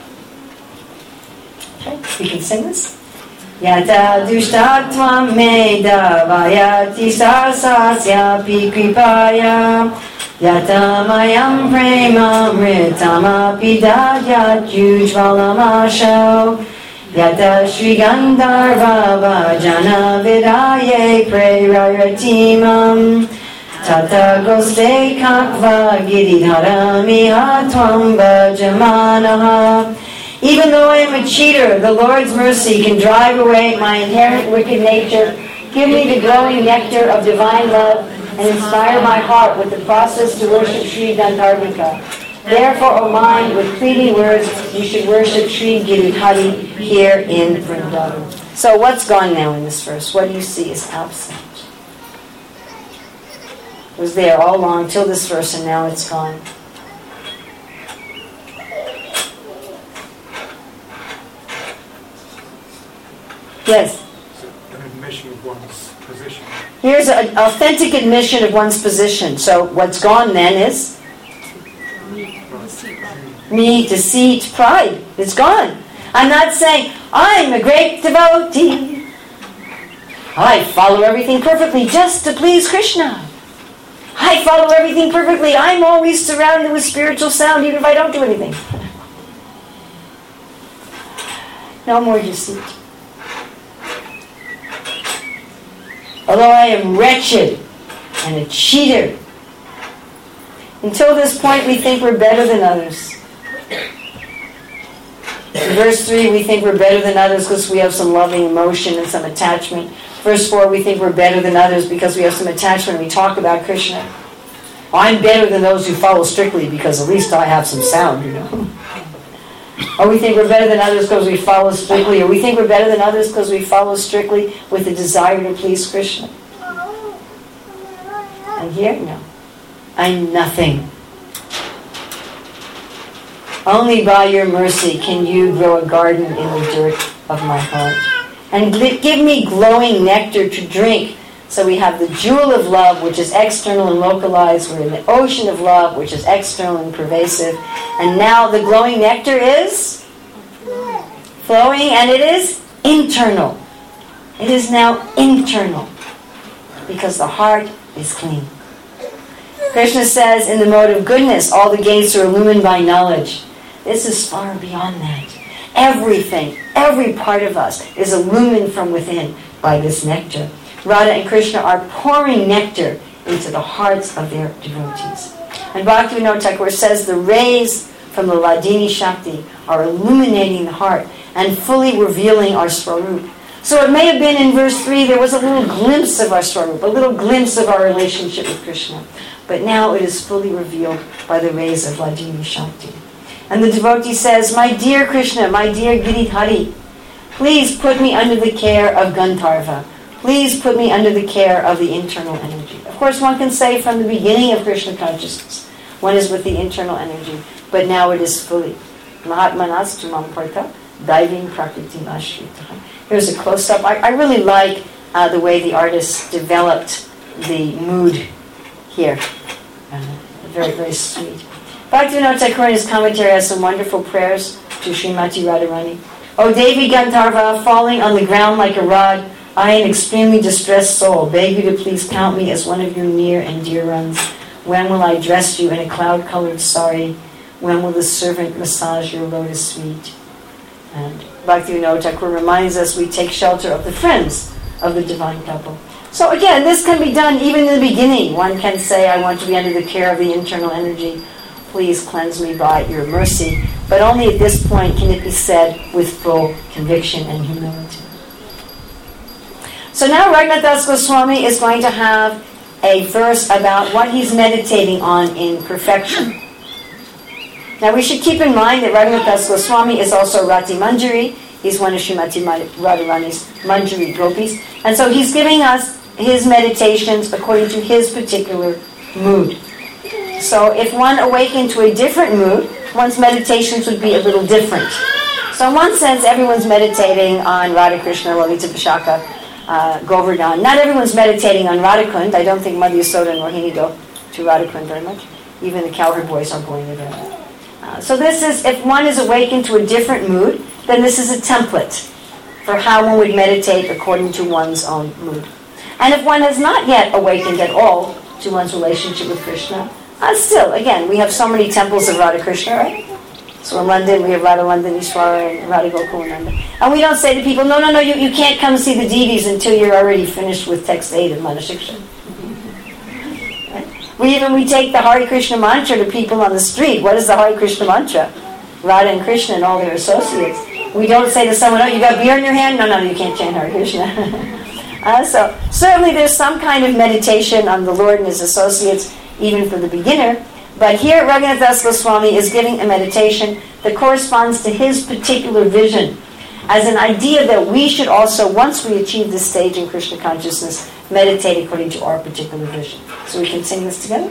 Okay, we can sing this. Yata dushtatvam meda vayati sarsasya pi kripaya Yata mayam premamritam apidadyat yujvalamasho Yata Shri Gandharva Vajana Vidaye Prerayatimam Tata Goste Kakva Giridharami Hatvam Bhajamanaha. Even though I am a cheater, the Lord's mercy can drive away my inherent wicked nature. Give me the glowing nectar of divine love and inspire my heart with the process to worship Sri Gandharvika. Therefore, O mind, with pleading words, you should worship Sri Giridhari here in Vrindavan. So what's gone now in this verse? What do you see is absent? It was there all along till this verse, and now it's gone. Yes? An admission of one's position. Here's an authentic admission of one's position. So what's gone then is? Me, deceit, pride. It's gone. I'm not saying, I'm a great devotee. I follow everything perfectly just to please Krishna. I follow everything perfectly. I'm always surrounded with spiritual sound even if I don't do anything. No more deceit. Although I am wretched and a cheater, until this point we think we're better than others. In verse 3 we think we're better than others because we have some loving emotion and some attachment. Verse 4 we think we're better than others because we have some attachment and we talk about Krishna. I'm better than those who follow strictly because at least I have some sound, you know. Or we think we're better than others because we follow strictly. Or we think we're better than others because we follow strictly with the desire to please Krishna. And here, no. I'm nothing. Only by your mercy can you grow a garden in the dirt of my heart. And give me glowing nectar to drink. So we have the jewel of love, which is external and localized. We're in the ocean of love, which is external and pervasive. And now the glowing nectar is flowing, and it is internal. It is now internal, because the heart is clean. Krishna says, in the mode of goodness, all the gates are illumined by knowledge. This is far beyond that. Everything, every part of us is illumined from within by this nectar. Radha and Krishna are pouring nectar into the hearts of their devotees. And Bhaktivinoda Thakur says the rays from the Hladini Shakti are illuminating the heart and fully revealing our Swarup. So it may have been in verse 3 there was a little glimpse of our Swarup, a little glimpse of our relationship with Krishna. But now it is fully revealed by the rays of Hladini Shakti. And the devotee says, my dear Krishna, my dear Giridhari, please put me under the care of Gandharva. Please put me under the care of the internal energy. Of course, one can say from the beginning of Krishna consciousness, one is with the internal energy, but now it is fully. Mahatmanastu mam parta Daiving Prakritim Ashrita. Here's a close-up. I really like the way the artist developed the mood here. Very, very sweet. Bhaktivinoda Thakur in his commentary has some wonderful prayers to Srimati Radharani. O Devi Gandharva, falling on the ground like a rod, I, an extremely distressed soul, beg you to please count me as one of your near and dear ones. When will I dress you in a cloud-colored sari? When will the servant massage your lotus feet? And Bhaktivinoda Thakur reminds us we take shelter of the friends of the divine couple. So again, this can be done even in the beginning. One can say, I want to be under the care of the internal energy. Please cleanse me by your mercy. But only at this point can it be said with full conviction and humility. So now Raghunath Das Goswami is going to have a verse about what he's meditating on in perfection. Now we should keep in mind that Raghunath Das Goswami is also Rati Manjari. He's one of Srimati Radharani's Manjari gopis. And so he's giving us his meditations according to his particular mood. So if one awakened to a different mood, one's meditations would be a little different. So in one sense, everyone's meditating on Radha Krishna, Lalita Vishaka, Govardhan. Not everyone's meditating on Radhakund. I don't think Madhya Yasoda and Rohini go to Radhakund very much. Even the cowherd boys aren't going there. So this is, if one is awakened to a different mood, then this is a template for how one would meditate according to one's own mood. And if one has not yet awakened at all to one's relationship with Krishna, still, again, we have so many temples of Radha Krishna, right? So in London, we have Radha Landhanishwara and Radha Gokulananda. And we don't say to people, no, you can't come see the deities until you're already finished with text 8 of Manashiksha. Right? We take the Hare Krishna mantra to people on the street. What is the Hare Krishna mantra? Radha and Krishna and all their associates. We don't say to someone, oh, you got beer in your hand? No, you can't chant Hare Krishna. So certainly there's some kind of meditation on the Lord and his associates, even for the beginner. But here Raghunath Das Goswami is giving a meditation that corresponds to his particular vision, as an idea that we should also, once we achieve this stage in Krishna consciousness, meditate according to our particular vision. So we can sing this together.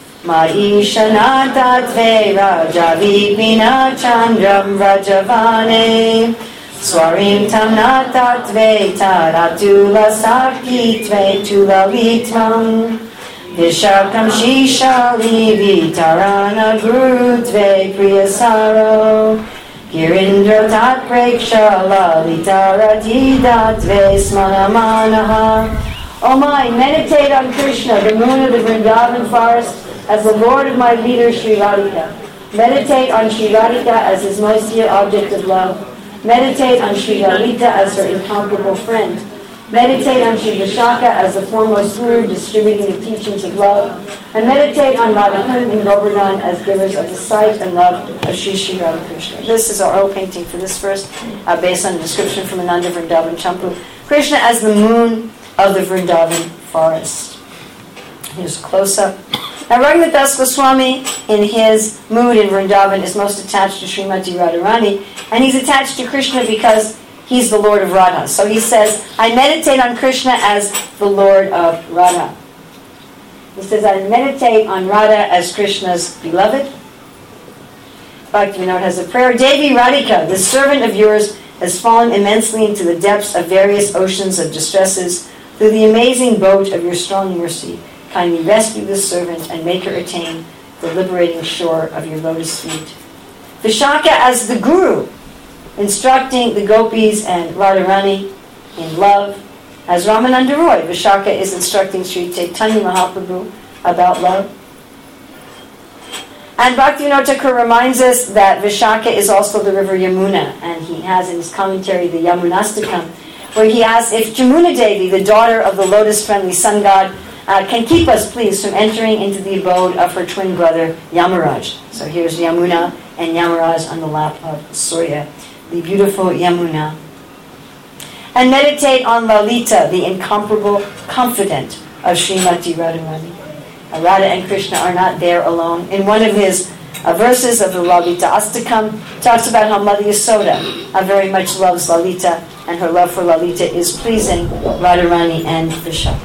Maishana Tatve Raja Vipina Chandram Rajavane Swarim Tamna Tatve Taratula Sakitve Tulalitvam Vishakam Shishali Vitarana Gurutve Priyasaro Girindra Tat Preksha Lalitarati Datve Smanamanaha. Oh my, meditate on Krishna, the moon of the Vrindavan forest, as the Lord of my leader, Sri Radhika. Meditate on Sri Radhika as his most dear object of love. Meditate on Sri Lalita as her incomparable friend. Meditate on Sri Vishaka as the foremost guru distributing the teachings of love. And meditate on Radhakund and Govardhan as givers of the sight and love of Sri Radha Krishna. This is our oil painting for this verse, based on a description from Ananda Vrindavan Champu. Krishna as the moon of the Vrindavan forest. Here's a close-up. Now Raghunath Das Goswami, in his mood in Vrindavan, is most attached to Srimati Radharani, and he's attached to Krishna because he's the Lord of Radha. So he says, I meditate on Krishna as the Lord of Radha. He says, I meditate on Radha as Krishna's beloved. Bhaktivinoda has a prayer. Devi Radhika, the servant of yours, has fallen immensely into the depths of various oceans of distresses. Through the amazing boat of your strong mercy, kindly rescue this servant and make her attain the liberating shore of your lotus feet. Vishaka as the guru, instructing the gopis and Radharani in love. As Ramananda Roy, Vishaka is instructing Sri Chaitanya Mahaprabhu about love. And Bhaktivinoda Thakur reminds us that Vishaka is also the river Yamuna, and he has in his commentary the Yamunastakam, where he asks if Jamuna Devi, the daughter of the lotus-friendly sun god, can keep us, please, from entering into the abode of her twin brother, Yamaraj. So here's Yamuna and Yamaraj on the lap of Surya, the beautiful Yamuna. And meditate on Lalita, the incomparable confidant of Srimati Radharani. Radha and Krishna are not there alone. In one of his verses of the Lalita Astakam, talks about how Madhya Yasoda very much loves Lalita, and her love for Lalita is pleasing Radharani and Vishaka.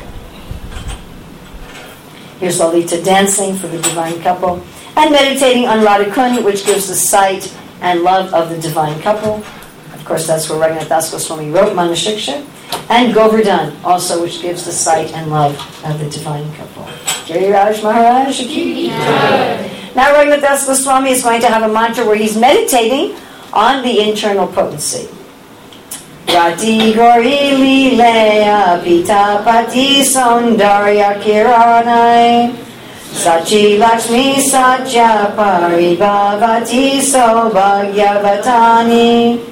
Here's Lalita dancing for the divine couple, and meditating on Radhakund, which gives the sight and love of the divine couple. course, that's where Raghunath Das Goswami wrote Manashiksha. And Govardhan, also, which gives the sight and love of the divine couple. Giriraj Maharaj Ki. Now Raghunath Das Goswami is going to have a mantra where he's meditating on the internal potency. Rati Gori Lileya Pita Pati Saundarya Kiranai Sachi Lakshmi Satya Paribhavati Saubhagyavatani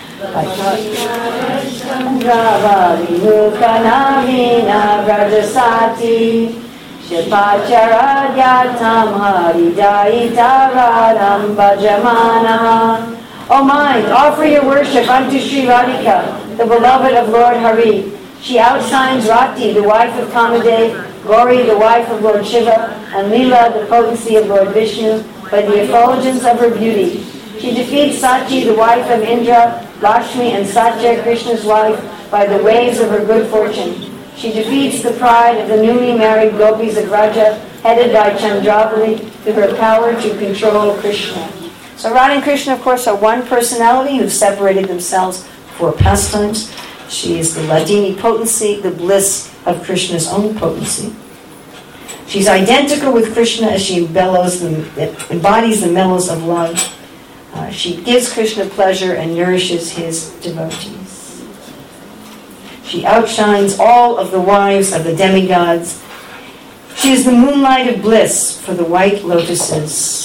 Gravali Nukanavina Vrajasati Shipacharagyatam Haridayitaradam Bhajamana. O mind, offer your worship unto Sri Radhika, the beloved of Lord Hari. She outshines Rati, the wife of Kamadev, Gauri, the wife of Lord Shiva, and Leela, the potency of Lord Vishnu, by the effulgence of her beauty. She defeats Sachi, the wife of Indra, Lakshmi, and Satya, Krishna's wife, by the waves of her good fortune. She defeats the pride of the newly married gopis of Raja, headed by Chandravali, through her power to control Krishna. So Radha and Krishna, of course, are one personality who've separated themselves for pastimes. She is the Ladini potency, the bliss of Krishna's own potency. She's identical with Krishna as she embodies the mellows of love. She gives Krishna pleasure and nourishes his devotees. She outshines all of the wives of the demigods. She is the moonlight of bliss for the white lotuses.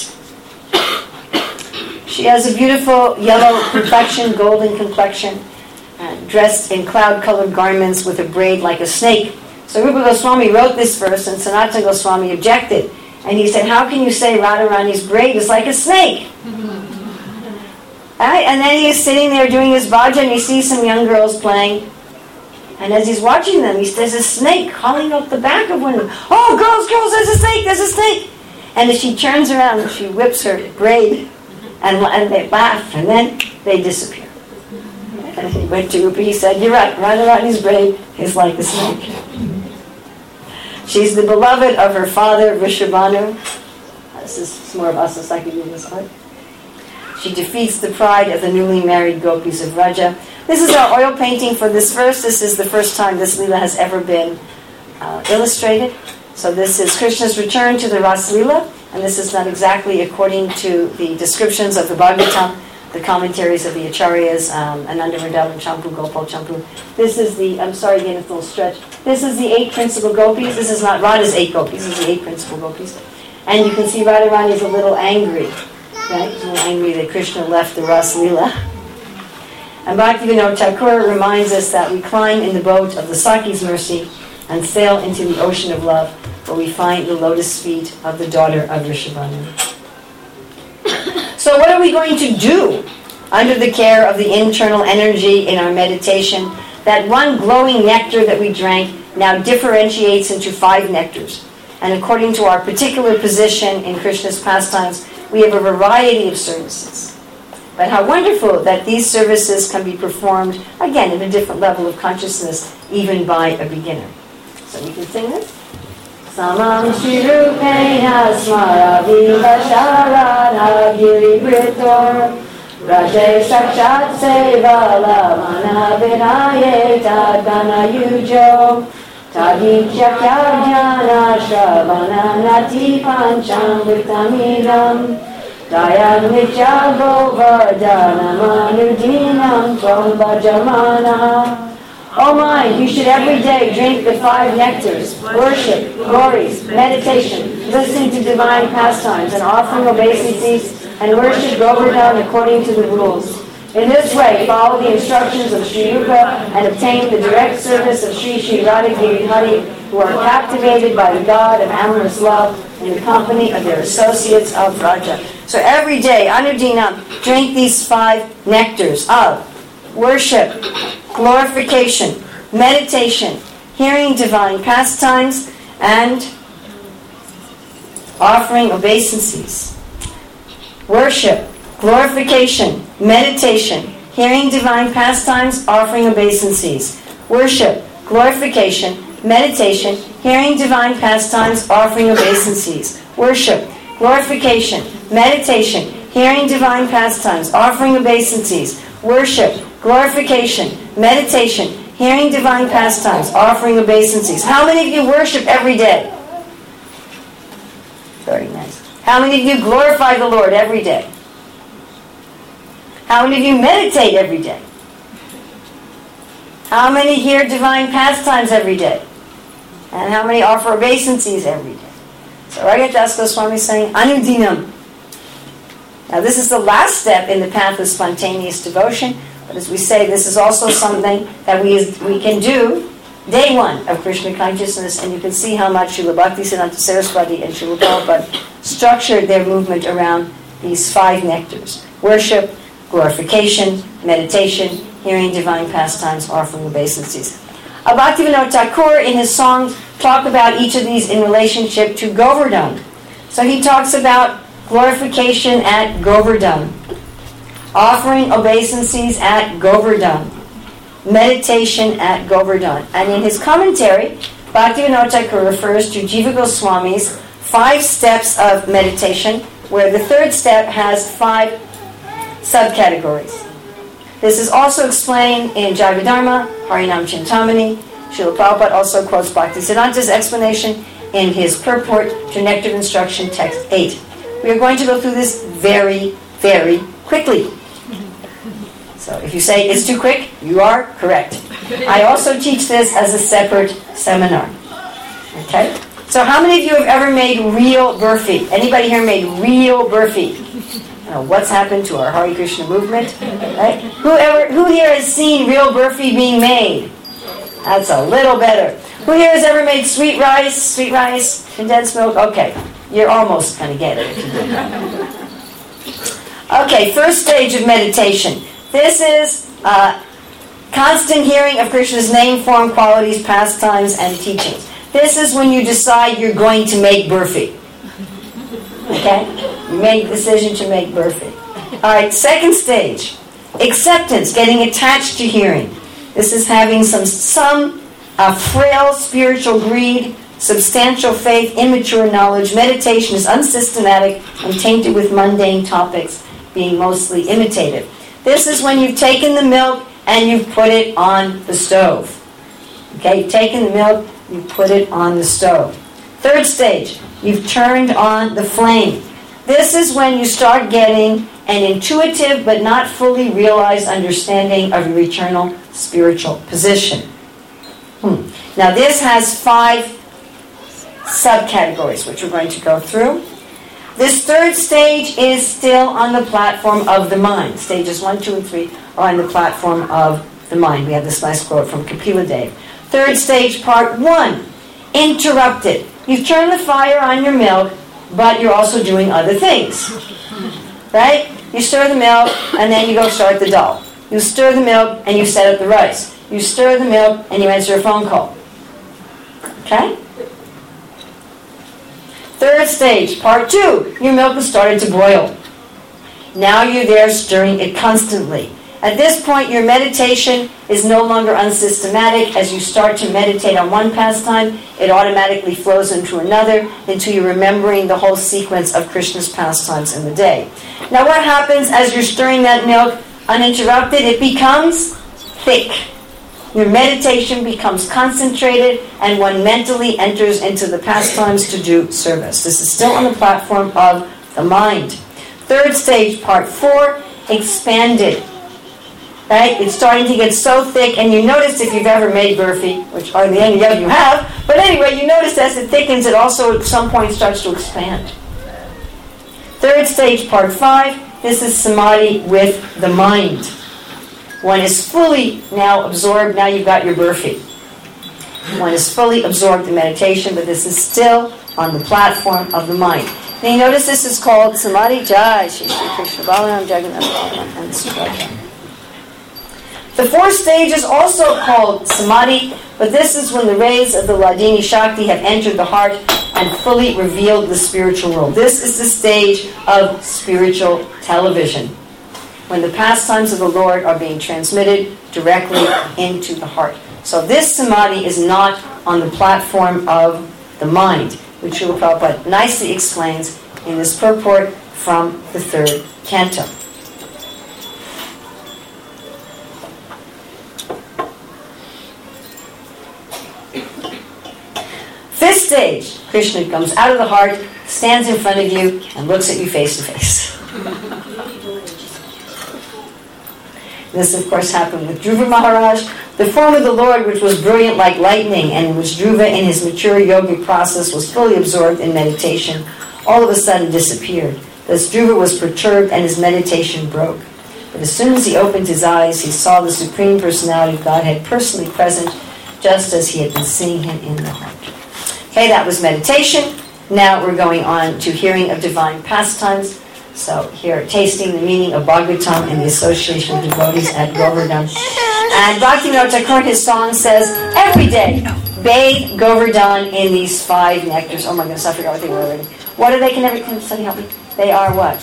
She has a beautiful yellow complexion, golden complexion, dressed in cloud-colored garments with a braid like a snake. So Rupa Goswami wrote this verse, and Sanatana Goswami objected. And he said, how can you say Radharani's braid is like a snake? Right? And then he is sitting there doing his bhajan, and he sees some young girls playing. And as he's watching them, there's a snake crawling up the back of one of them. Oh, girls, there's a snake, there's a snake. And as she turns around, she whips her braid, and they laugh, and then they disappear. And he went to Rupa, he said, you're right, Radharani's braid is like a snake. She's the beloved of her father, Vrishabhanu. This is more of Asasakayuna's art. She defeats the pride of the newly married gopis of Raja. This is our oil painting for this verse. This is the first time this Leela has ever been illustrated. So this is Krishna's return to the Ras Leela, and this is not exactly according to the descriptions of the Bhagavatam, the commentaries of the Acharyas, Ananda Vrindavan Champu, Gopal Champu. This is the, I'm sorry again, it's a little stretch. This is the 8 principal gopis. This is not Radha's 8 gopis, this is the 8 principal gopis. And you can see Radharani is a little angry. Right? He's a little angry that Krishna left the Ras Leela. And Bhaktivinoda Thakur reminds us that we climb in the boat of the Sakhi's mercy and sail into the ocean of love, where we find the lotus feet of the daughter of Vrishabhanu. So what are we going to do under the care of the internal energy in our meditation? That one glowing nectar that we drank now differentiates into 5 nectars. And according to our particular position in Krishna's pastimes, we have a variety of services. But how wonderful that these services can be performed, again, at a different level of consciousness, even by a beginner. So we can sing this. Samam Shirupena Smaraviva Sharana Giri Britor Raje Sakshat Sevala Mana Vinaye Tadana Yujo Tadikya Jnana Shravana Nati Pancham Vitamidam Dayam Vichavo Vardana Manudinam Tvam Bhajamana. Oh mind, you should every day drink the 5 nectars, worship, glories, meditation, listening to divine pastimes, and offering obeisances, and worship Govardhan according to the rules. In this way, follow the instructions of Sri Rupa and obtain the direct service of Sri Sri Radha Giridhari, who are captivated by the God of amorous love in the company of their associates of Raja. So every day, Anudina, drink these 5 nectars of worship, glorification, meditation, hearing divine pastimes, and offering obeisances. Worship, glorification, meditation, hearing divine pastimes, offering obeisances. Worship, glorification, meditation, hearing divine pastimes, offering obeisances. Worship, glorification, meditation, hearing divine pastimes, offering obeisances. Worship, glorification, meditation, hearing divine pastimes, offering obeisances. How many of you worship every day? Very nice. How many of you glorify the Lord every day? How many of you meditate every day? How many hear divine pastimes every day? And how many offer obeisances every day? So Raghunath Das Goswami is saying, Anudinam. Now this is the last step in the path of spontaneous devotion, but as we say, this is also something that we can do day one of Krishna consciousness, and you can see how much Srila Bhaktisiddhanta Saraswati and Srila Prabhupada structured their movement around these 5 nectars: worship, glorification, meditation, hearing divine pastimes, offering obeisances. Bhaktivinoda Thakur in his songs talk about each of these in relationship to Govardhan. So he talks about glorification at Govardhan, offering obeisances at Govardhan, meditation at Govardhan. And in his commentary, Bhaktivinoda Thakur refers to Jiva Goswami's 5 steps of meditation, where the 3rd step has 5 subcategories. This is also explained in Jaiva-dharma, Harinam Chintamani. Srila Prabhupada also quotes Bhaktisiddhanta's explanation in his purport to Nectar of Instruction, text 8. We are going to go through this very, very quickly. So if you say it's too quick, you are correct. I also teach this as a separate seminar. Okay? So how many of you have ever made real burfi? Anybody here made real burfi? I don't know what's happened to our Hare Krishna movement. Right? Who here has seen real burfi being made? That's a little better. Who here has ever made sweet rice, condensed milk? Okay, you're almost going to get it. Okay, first stage of meditation. This is constant hearing of Krishna's name, form, qualities, pastimes, and teachings. This is when you decide you're going to make burfi. Okay? You make the decision to make burfi. Alright, second stage. Acceptance, getting attached to hearing. This is having some frail spiritual greed, substantial faith, immature knowledge. Meditation is unsystematic and tainted with mundane topics, being mostly imitative. This is when you've taken the milk and you've put it on the stove. Okay, you've taken the milk, you've put it on the stove. Third stage, you've turned on the flame. This is when you start getting an intuitive but not fully realized understanding of your eternal spiritual position. Now this has 5 subcategories, which we're going to go through. This third stage is still on the platform of the mind. Stages 1, 2, and 3 are on the platform of the mind. We have this nice quote from Kapila Dev. Third stage, part 1, interrupted. You've turned the fire on your milk, but you're also doing other things. Right? You stir the milk, and then you go start the dal. You stir the milk, and you set up the rice. You stir the milk, and you answer a phone call. Okay? Third stage, part 2, your milk has started to boil. Now you're there stirring it constantly. At this point, your meditation is no longer unsystematic. As you start to meditate on one pastime, it automatically flows into another until you're remembering the whole sequence of Krishna's pastimes in the day. Now what happens as you're stirring that milk uninterrupted? It becomes thick. Your meditation becomes concentrated, and one mentally enters into the pastimes to do service. This is still on the platform of the mind. Third stage, part 4, expanded. Right? It's starting to get so thick, and you notice if you've ever made burfi, which hardly any of you have, but anyway, you notice as it thickens, it also at some point starts to expand. Third stage, part 5, this is samadhi with the mind. One is fully now absorbed. Now you've got your burfi. One is fully absorbed in meditation, but this is still on the platform of the mind. Now you notice this is called Samadhi Jai, Shri Krishna Balaram Jagannath Balaram, and Subhadra. The fourth stage is also called Samadhi, but this is when the rays of the Hladini Shakti have entered the heart and fully revealed the spiritual world. This is the stage of spiritual television, when the pastimes of the Lord are being transmitted directly into the heart. So this samadhi is not on the platform of the mind, which Srila Prabhupada nicely explains in this purport from the 3rd canto. this stage, Krishna comes out of the heart, stands in front of you, and looks at you face to face. This, of course, happened with Dhruva Maharaj. The form of the Lord, which was brilliant like lightning, and in which Dhruva in his mature yogic process was fully absorbed in meditation, all of a sudden disappeared. Thus Dhruva was perturbed and his meditation broke. But as soon as he opened his eyes, he saw the Supreme Personality of Godhead personally present, just as he had been seeing him in the heart. Okay, that was meditation. Now we're going on to hearing of divine pastimes. So here, tasting the meaning of Bhagavatam and the association of devotees at Govardhan. And Bhaktivinoda Thakur, his song says, every day, bathe Govardhan in these 5 nectars. Oh my goodness, I forgot what they were already. What are they? Can somebody help me? They are what?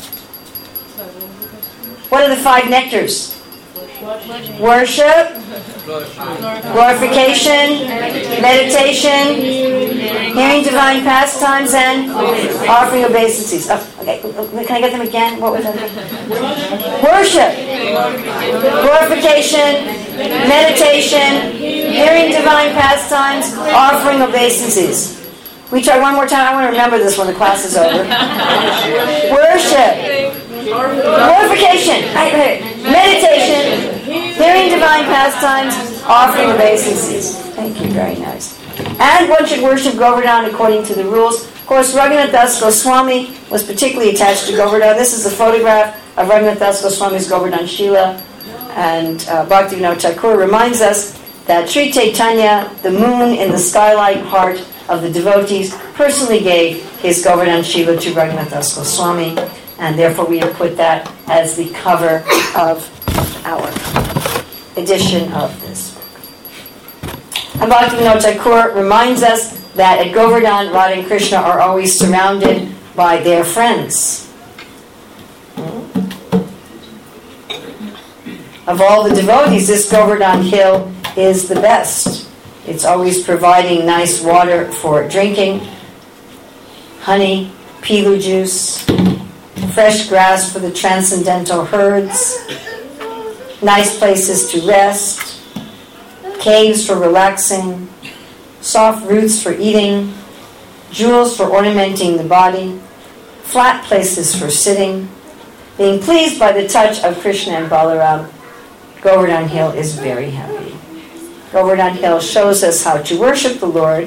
What are the 5 nectars? Worship, glorification, meditation, hearing divine pastimes, and offering obeisances. Oh, okay, can I get them again? What was that? Worship, glorification, meditation, hearing divine pastimes, offering obeisances. We try one more time. I want to remember this when the class is over. Worship, glorification, meditation, hearing divine pastimes, offering obeisances. Thank you, very nice. And one should worship Govardhan according to the rules. Of course, Raghunath Das Goswami was particularly attached to Govardhan. This is a photograph of Raghunath Das Goswami's Govardhan Shila. And Bhaktivinoda Thakur reminds us that Sri Chaitanya, the moon in the skylight heart of the devotees, personally gave his Govardhan Shila to Raghunath Das Goswami. And therefore we have put that as the cover of our edition of this book. And Bhaktivinoda Thakur reminds us that at Govardhan, Radha and Krishna are always surrounded by their friends. Of all the devotees, this Govardhan hill is the best. It's always providing nice water for drinking, honey, pilu juice, fresh grass for the transcendental herds, nice places to rest, caves for relaxing, soft roots for eating, jewels for ornamenting the body, flat places for sitting. Being pleased by the touch of Krishna and Balaram, Govardhan Hill is very happy. Govardhan Hill shows us how to worship the Lord.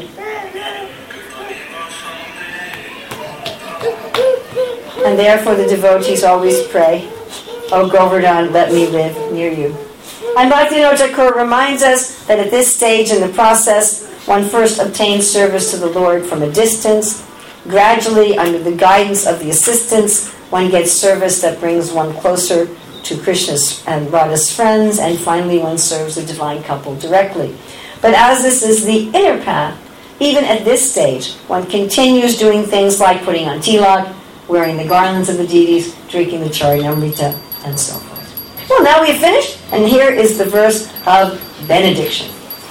And therefore the devotees always pray, "O Govardhan, let me live near you." And Bhaktivinoda Thakur reminds us that at this stage in the process, one first obtains service to the Lord from a distance. Gradually, under the guidance of the assistants, one gets service that brings one closer to Krishna's and Radha's friends, and finally one serves the divine couple directly. But as this is the inner path, even at this stage, one continues doing things like putting on tilak, wearing the garlands of the deities, drinking the charanamrita, and so forth. Well, now we have finished, and here is the verse of benediction.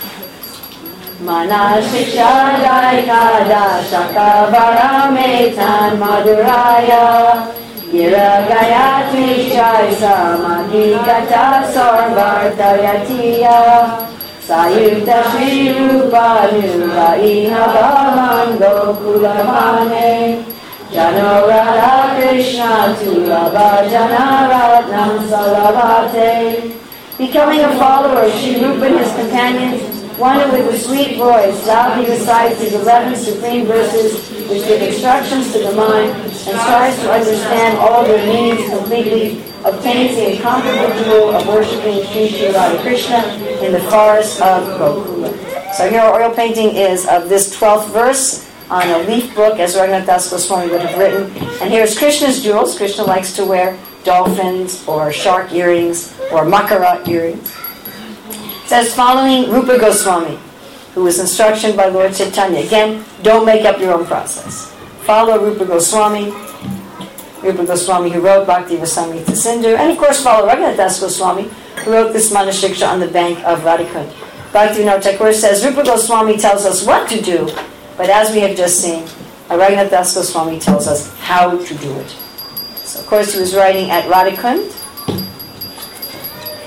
Manashishadaikada shakavarametan madhuraya giragayatri chaisa madhigata sarvartayatiya sayukta shri rupa nura ihabhaman gokulamane Jano Radha Krishna Tulabha Jana Ratnam Salavate. Becoming a follower of Sri Rupa and his companions, one who with a sweet voice loudly recites his 11 supreme verses which give instructions to the mind and strives to understand all their meanings completely, obtains the incomparable jewel of worshipping Sri Sri Radha Krishna in the forest of Gokula. So here our oil painting is of this 12th verse on a leaf book, as Raghunath Das Goswami would have written. And here's Krishna's jewels. Krishna likes to wear dolphins or shark earrings or makara earrings. It says, following Rupa Goswami, who was instructed by Lord Chaitanya. Again, don't make up your own process. Follow Rupa Goswami who wrote Bhakti Rasamrita Sindhu, and of course follow Raghunath Das Goswami, who wrote this Manashiksha on the bank of Radhakund. Bhaktivinoda Thakur says, Rupa Goswami tells us what to do, but as we have just seen, Raghunath Das Goswami tells us how to do it. So, of course, he was writing at Radhakund.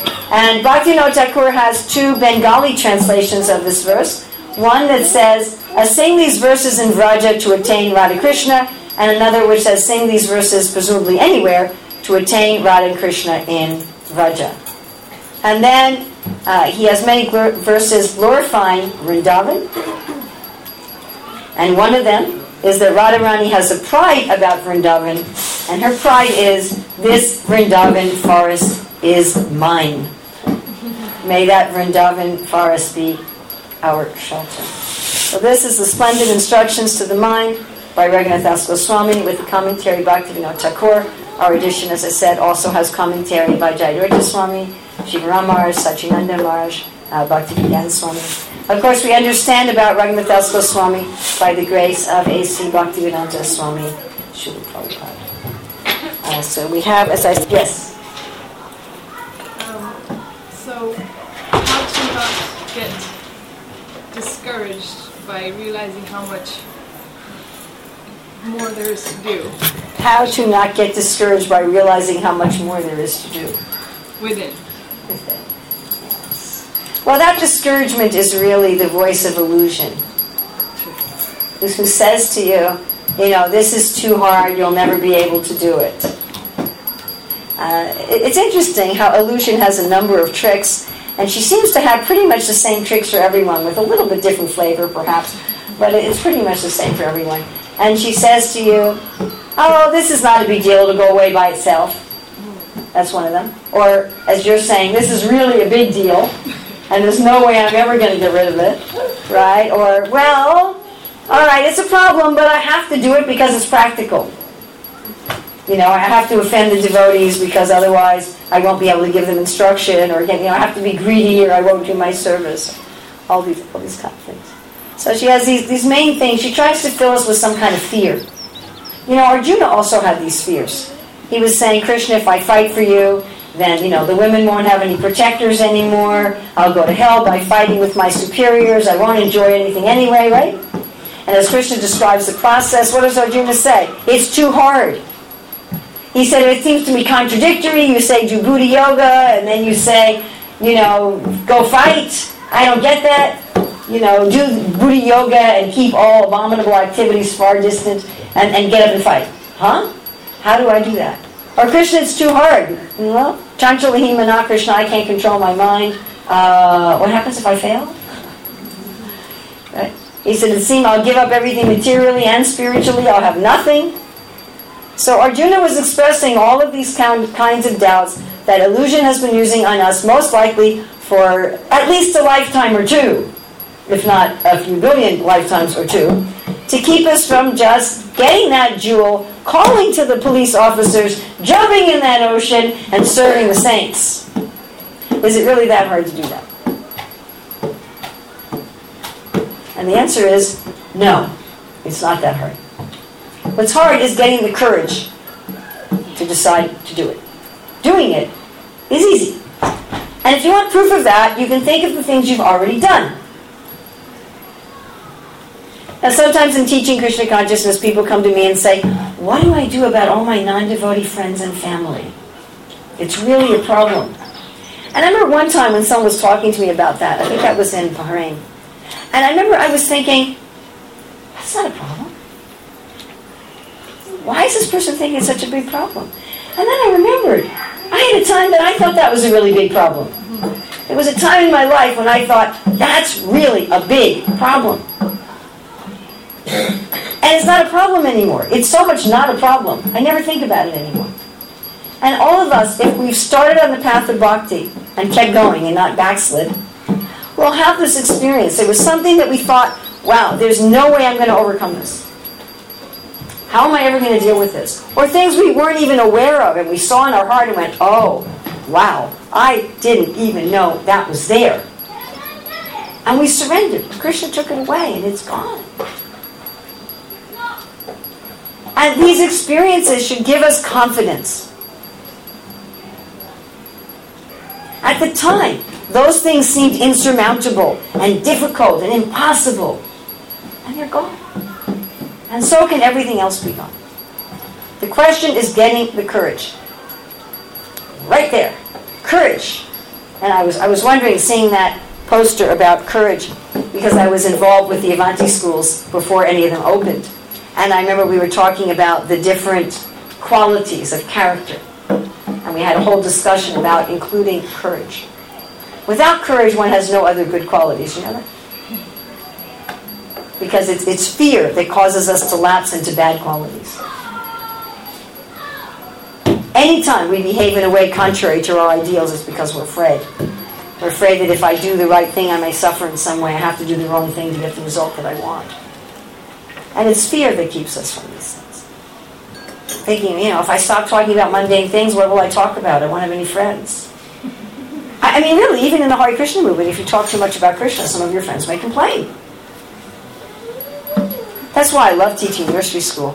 And Bhaktivinoda Thakur has 2 Bengali translations of this verse. One that says, sing these verses in Vraja to attain Radha Krishna, and another which says sing these verses presumably anywhere to attain Radha and Krishna in Vraja. And then he has many verses glorifying Vrindavan, and one of them is that Radharani has a pride about Vrindavan, and her pride is, this Vrindavan forest is mine. May that Vrindavan forest be our shelter. So this is the splendid instructions to the mind by Raghunath Das Goswami with the commentary Bhaktivinoda Thakur. Our edition, as I said, also has commentary by Jayadurga Swami, Shivaram Maharaj, Sachinanda Maharaj, Bhaktivedanta Swami. Of course, we understand about Raghunath Das Goswami by the grace of A.C. Bhaktivedanta Swami, Srila Prabhupada. So we have, as I said, yes? So, how to not get discouraged by realizing how much more there is to do? How to not get discouraged by realizing how much more there is to do? Within. Yes. Well, that discouragement is really the voice of illusion. Who says to you, this is too hard, you'll never be able to do it. It's interesting how illusion has a number of tricks, and she seems to have pretty much the same tricks for everyone, with a little bit different flavor perhaps, but it's pretty much the same for everyone. And she says to you, oh, this is not a big deal, it'll go away by itself. That's one of them. Or, as you're saying, this is really a big deal, and there's no way I'm ever going to get rid of it. Right? Or, well, all right, it's a problem, but I have to do it because it's practical. I have to offend the devotees because otherwise I won't be able to give them instruction, or I have to be greedy or I won't do my service. All these kind of things. So she has these main things. She tries to fill us with some kind of fear. Arjuna also had these fears. He was saying, Krishna, if I fight for you, then, the women won't have any protectors anymore. I'll go to hell by fighting with my superiors. I won't enjoy anything anyway, right? And as Krishna describes the process, what does Arjuna say? It's too hard. He said, it seems to me contradictory. You say, do Buddha yoga, and then you say, go fight. I don't get that. Do Buddha yoga and keep all abominable activities far distant and get up and fight. Huh? How do I do that? Or Krishna, it's too hard. Well, Chanchalahi Mana Krishna, I can't control my mind. What happens if I fail? Right? He said, it seems I'll give up everything materially and spiritually. I'll have nothing. So Arjuna was expressing all of these kinds of doubts that illusion has been using on us, most likely for at least a lifetime or two, if not a few billion lifetimes or two, to keep us from just getting that jewel, calling to the police officers, jumping in that ocean, and serving the saints. Is it really that hard to do that? And the answer is no, it's not that hard. What's hard is getting the courage to decide to do it. Doing it is easy. And if you want proof of that, you can think of the things you've already done. Now, sometimes in teaching Krishna consciousness, people come to me and say, what do I do about all my non-devotee friends and family? It's really a problem. And I remember one time when someone was talking to me about that. I think that was in Bahrain. And I remember I was thinking, that's not a problem. Why is this person thinking it's such a big problem? And then I remembered, I had a time that I thought that was a really big problem. There was a time in my life when I thought, that's really a big problem. And it's not a problem anymore. It's so much not a problem. I never think about it anymore. And all of us, if we've started on the path of bhakti and kept going and not backslid, we'll have this experience. It was something that we thought, wow, there's no way I'm going to overcome this. How am I ever going to deal with this? Or things we weren't even aware of and we saw in our heart and went, oh, wow, I didn't even know that was there. And we surrendered. Krishna took it away and it's gone. And these experiences should give us confidence. At the time, those things seemed insurmountable and difficult and impossible. And they're gone. And so can everything else be gone. The question is getting the courage. Right there. Courage. And I was wondering, seeing that poster about courage, because I was involved with the Avanti schools before any of them opened. And I remember we were talking about the different qualities of character. And we had a whole discussion about including courage. Without courage, one has no other good qualities, you know that? Because it's fear that causes us to lapse into bad qualities. Anytime we behave in a way contrary to our ideals, it's because we're afraid. We're afraid that if I do the right thing, I may suffer in some way. I have to do the wrong thing to get the result that I want. And it's fear that keeps us from these things. Thinking, if I stop talking about mundane things, what will I talk about? I won't have any friends. I mean, really, even in the Hare Krishna movement, if you talk too much about Krishna, some of your friends may complain. That's why I love teaching nursery school.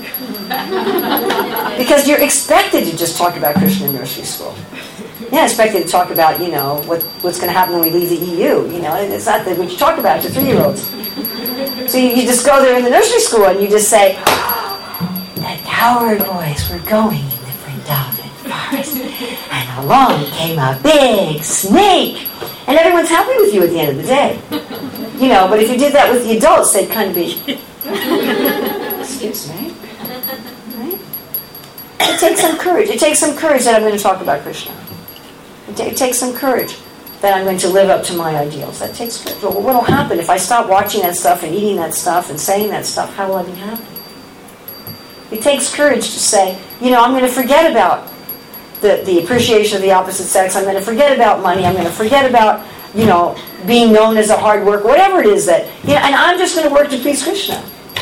Because you're expected to just talk about Krishna in nursery school. You're not expected to talk about, what's going to happen when we leave the EU. It's not that what you talk about to 3-year-olds. So you just go there in the nursery school and you just say, the cowherd boys were going in the Vrindavan forest, and along came a big snake. And everyone's happy with you at the end of the day. But if you did that with the adults, they'd kind of be, excuse me. Right? It takes some courage. It takes some courage that I'm going to talk about Krishna. It takes some courage that I'm going to live up to my ideals. That takes courage. Well, what will happen if I stop watching that stuff and eating that stuff and saying that stuff? How will I be happy? It takes courage to say, I'm going to forget about the appreciation of the opposite sex. I'm going to forget about money. I'm going to forget about, being known as a hard worker, whatever it is that, and I'm just going to work to please Krishna.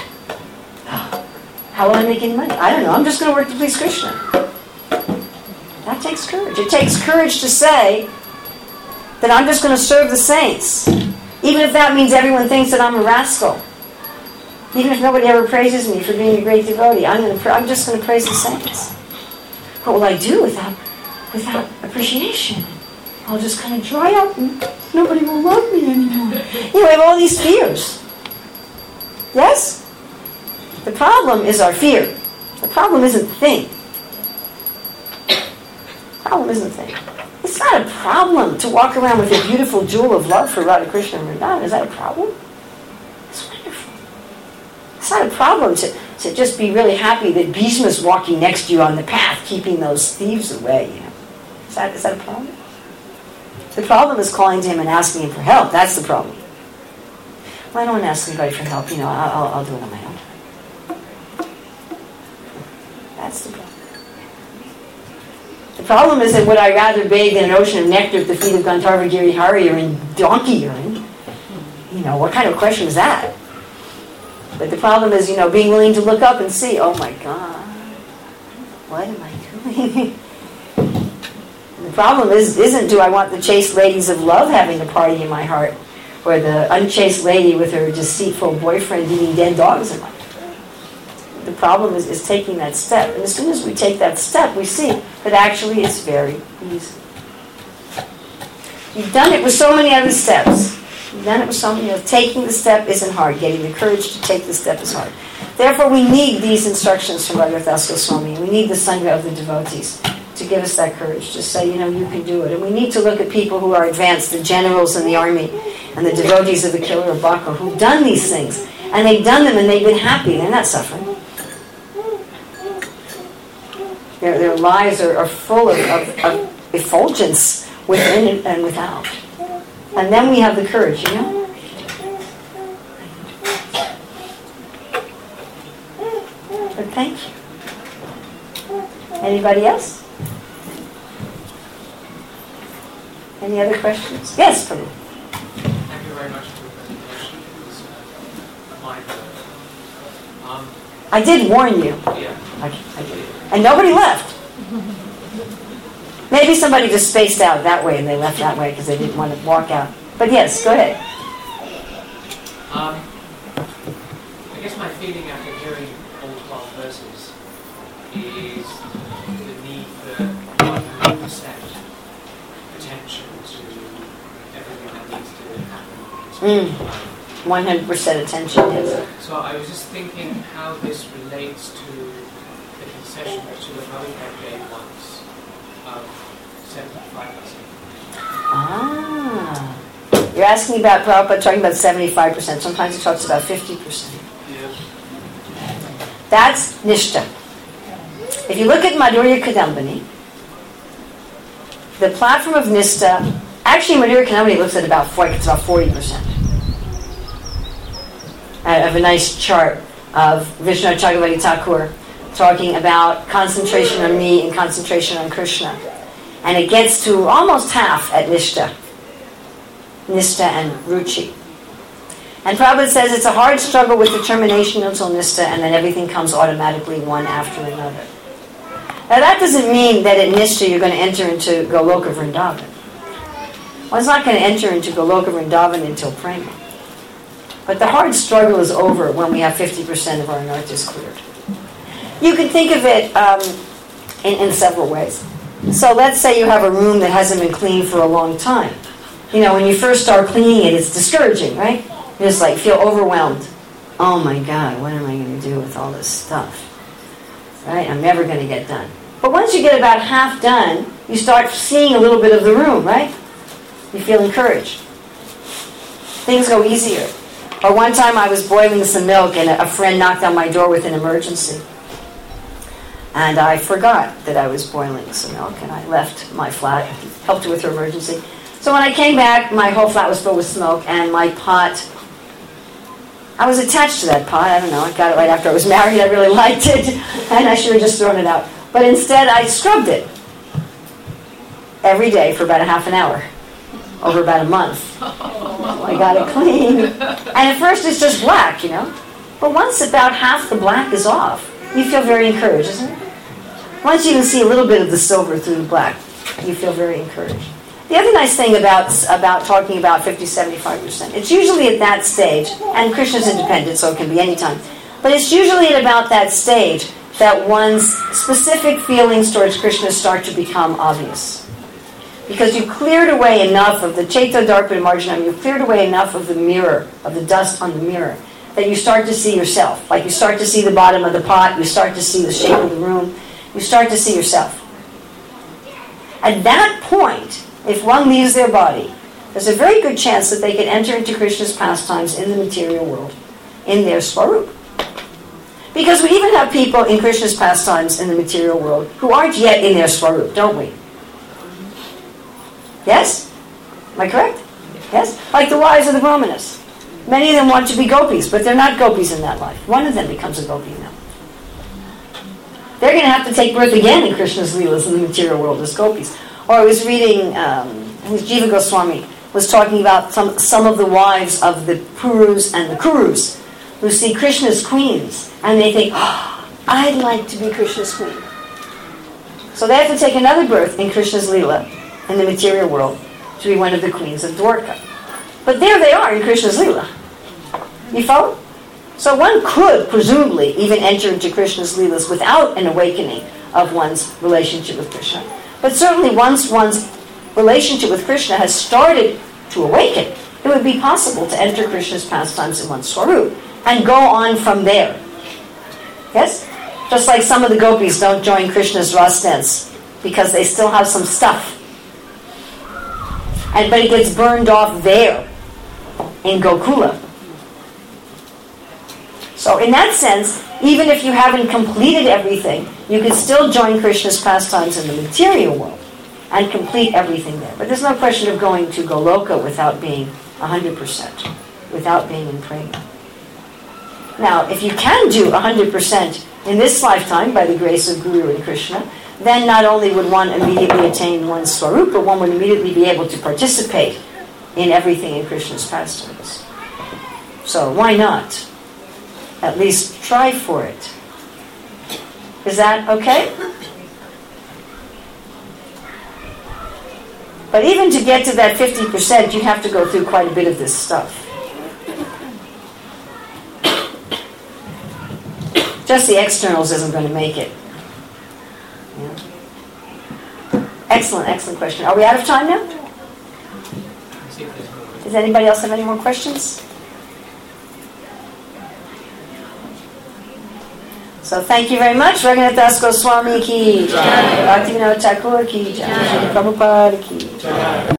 How will I make any money? I don't know. I'm just going to work to please Krishna. That takes courage. It takes courage to say that I'm just going to serve the saints. Even if that means everyone thinks that I'm a rascal. Even if nobody ever praises me for being a great devotee, I'm just going to praise the saints. What will I do without appreciation? I'll just kind of dry up and nobody will love me anymore. We have all these fears. Yes? The problem is our fear. The problem isn't the thing. The problem isn't the thing. It's not a problem to walk around with a beautiful jewel of love for Radha Krishna and Vrindavan. Is that a problem? It's wonderful. It's not a problem to just be really happy that Bhishma's walking next to you on the path, keeping those thieves away. Is that a problem? The problem is calling to him and asking him for help. That's the problem. Well, I don't want to ask anybody for help. I'll do it on my own. That's the problem. The problem is that would I rather bathe in an ocean of nectar at the feet of Gandharva Girihari or in donkey urine? What kind of question is that? But the problem is, being willing to look up and see, oh my God, what am I doing? The problem isn't do I want the chaste ladies of love having a party in my heart, or the unchaste lady with her deceitful boyfriend eating dead dogs in my heart. The problem is taking that step. And as soon as we take that step, we see that actually it's very easy. You've done it with so many other steps. You've done it with so many others. Taking the step isn't hard. Getting the courage to take the step is hard. Therefore, we need these instructions from Bhagavad Goswami. We need the Sangha of the devotees to give us that courage to say, you can do it. And we need to look at people who are advanced, the generals in the army, and the devotees of the Killer of Bhakra, who've done these things. And they've done them and they've been happy. They're not suffering. Their lives are full of effulgence within and without. And then we have the courage, But thank you. Anybody else? Any other questions? Yes, Prabhu. Thank you very much for the presentation. It was mind-blowing. I did warn you. Yeah. I did. And nobody left. Maybe somebody just spaced out that way and they left that way because they didn't want to walk out. But yes, go ahead. I guess my feeling after hearing all 12 verses is the need for 100% attention to everything that needs to happen in spiritual life. 100% attention, yes. So I was just thinking how this relates to the concession that Srila Prabhupada gave once of 75%. You're asking about Prabhupada talking about 75%. Sometimes he talks about 50%. That's Nishta. If you look at Madhurya Kadambini, the platform of Nishta, actually Madhurya Kadambini looks at about 40%. I have a nice chart of Vishnu Chakravarti Thakur talking about concentration on me and concentration on Krishna. And it gets to almost half at Nishta and Ruchi. And Prabhupada says it's a hard struggle with determination until Nishta, and then everything comes automatically one after another. Now that doesn't mean that at Nishta you're going to enter into Goloka Vrindavan. One's not going to enter into Goloka Vrindavan until Prema. But the hard struggle is over when we have 50% of our anarthas cleared. You can think of it in several ways. So let's say you have a room that hasn't been cleaned for a long time. You know, when you first start cleaning it, it's discouraging, right? You just like feel overwhelmed. Oh my God, what am I going to do with all this stuff? Right? I'm never going to get done. But once you get about half done, you start seeing a little bit of the room, right? You feel encouraged. Things go easier. Or one time I was boiling some milk and a friend knocked on my door with an emergency. And I forgot that I was boiling some milk, and I left my flat, helped her with her emergency. So when I came back, my whole flat was filled with smoke, and my pot, I was attached to that pot. I don't know, I got it right after I was married. I really liked it, and I should have just thrown it out. But instead, I scrubbed it every day for about a half an hour, over about a month. I got it clean. And at first, it's just black, you know. But once about half the black is off, you feel very encouraged, isn't it? Once you can see a little bit of the silver through the black, you feel very encouraged. The other nice thing about talking about 50-75%, it's usually at that stage, and Krishna's independent, so it can be any time, but it's usually at about that stage that one's specific feelings towards Krishna start to become obvious. Because you've cleared away enough of the Chaita Darpana Marjanam, you've cleared away enough of the mirror, of the dust on the mirror, that you start to see yourself. Like you start to see the bottom of the pot, you start to see the shape of the room, you start to see yourself. At that point, if one leaves their body, there's a very good chance that they can enter into Krishna's pastimes in the material world, in their Swarup. Because we even have people in Krishna's pastimes in the material world who aren't yet in their Swarup, don't we? Yes? Am I correct? Yes? Like the wives of the Brahmanas. Many of them want to be gopis, but they're not gopis in that life. One of them becomes a gopi now. They're going to have to take birth again in Krishna's Leelas in the material world as gopis. Or I was reading, Jiva Goswami was talking about some of the wives of the Purus and the Kurus who see Krishna's queens and they think, oh, I'd like to be Krishna's queen. So they have to take another birth in Krishna's Leela in the material world to be one of the queens of Dwarka. But there they are in Krishna's Leela. You follow? So one could, presumably, even enter into Krishna's Leelas without an awakening of one's relationship with Krishna. But certainly once one's relationship with Krishna has started to awaken, it would be possible to enter Krishna's pastimes in one's Swarup and go on from there. Yes? Just like some of the gopis don't join Krishna's Ras dance because they still have some stuff. But it gets burned off there in Gokula. So in that sense, even if you haven't completed everything, you can still join Krishna's pastimes in the material world and complete everything there. But there's no question of going to Goloka without being 100%, without being in prema. Now, if you can do 100% in this lifetime by the grace of Guru and Krishna, then not only would one immediately attain one's Swarup, but one would immediately be able to participate in everything in Krishna's pastimes. So why not? At least try for it. Is that okay? But even to get to that 50%, you have to go through quite a bit of this stuff. Just the externals isn't going to make it. Yeah. Excellent question. Are we out of time now? Does anybody else have any more questions? So thank you very much. Raghunath Das Goswami ki jai. Bhaktivinoda Thakur ki jai. Prabhupada ki jai.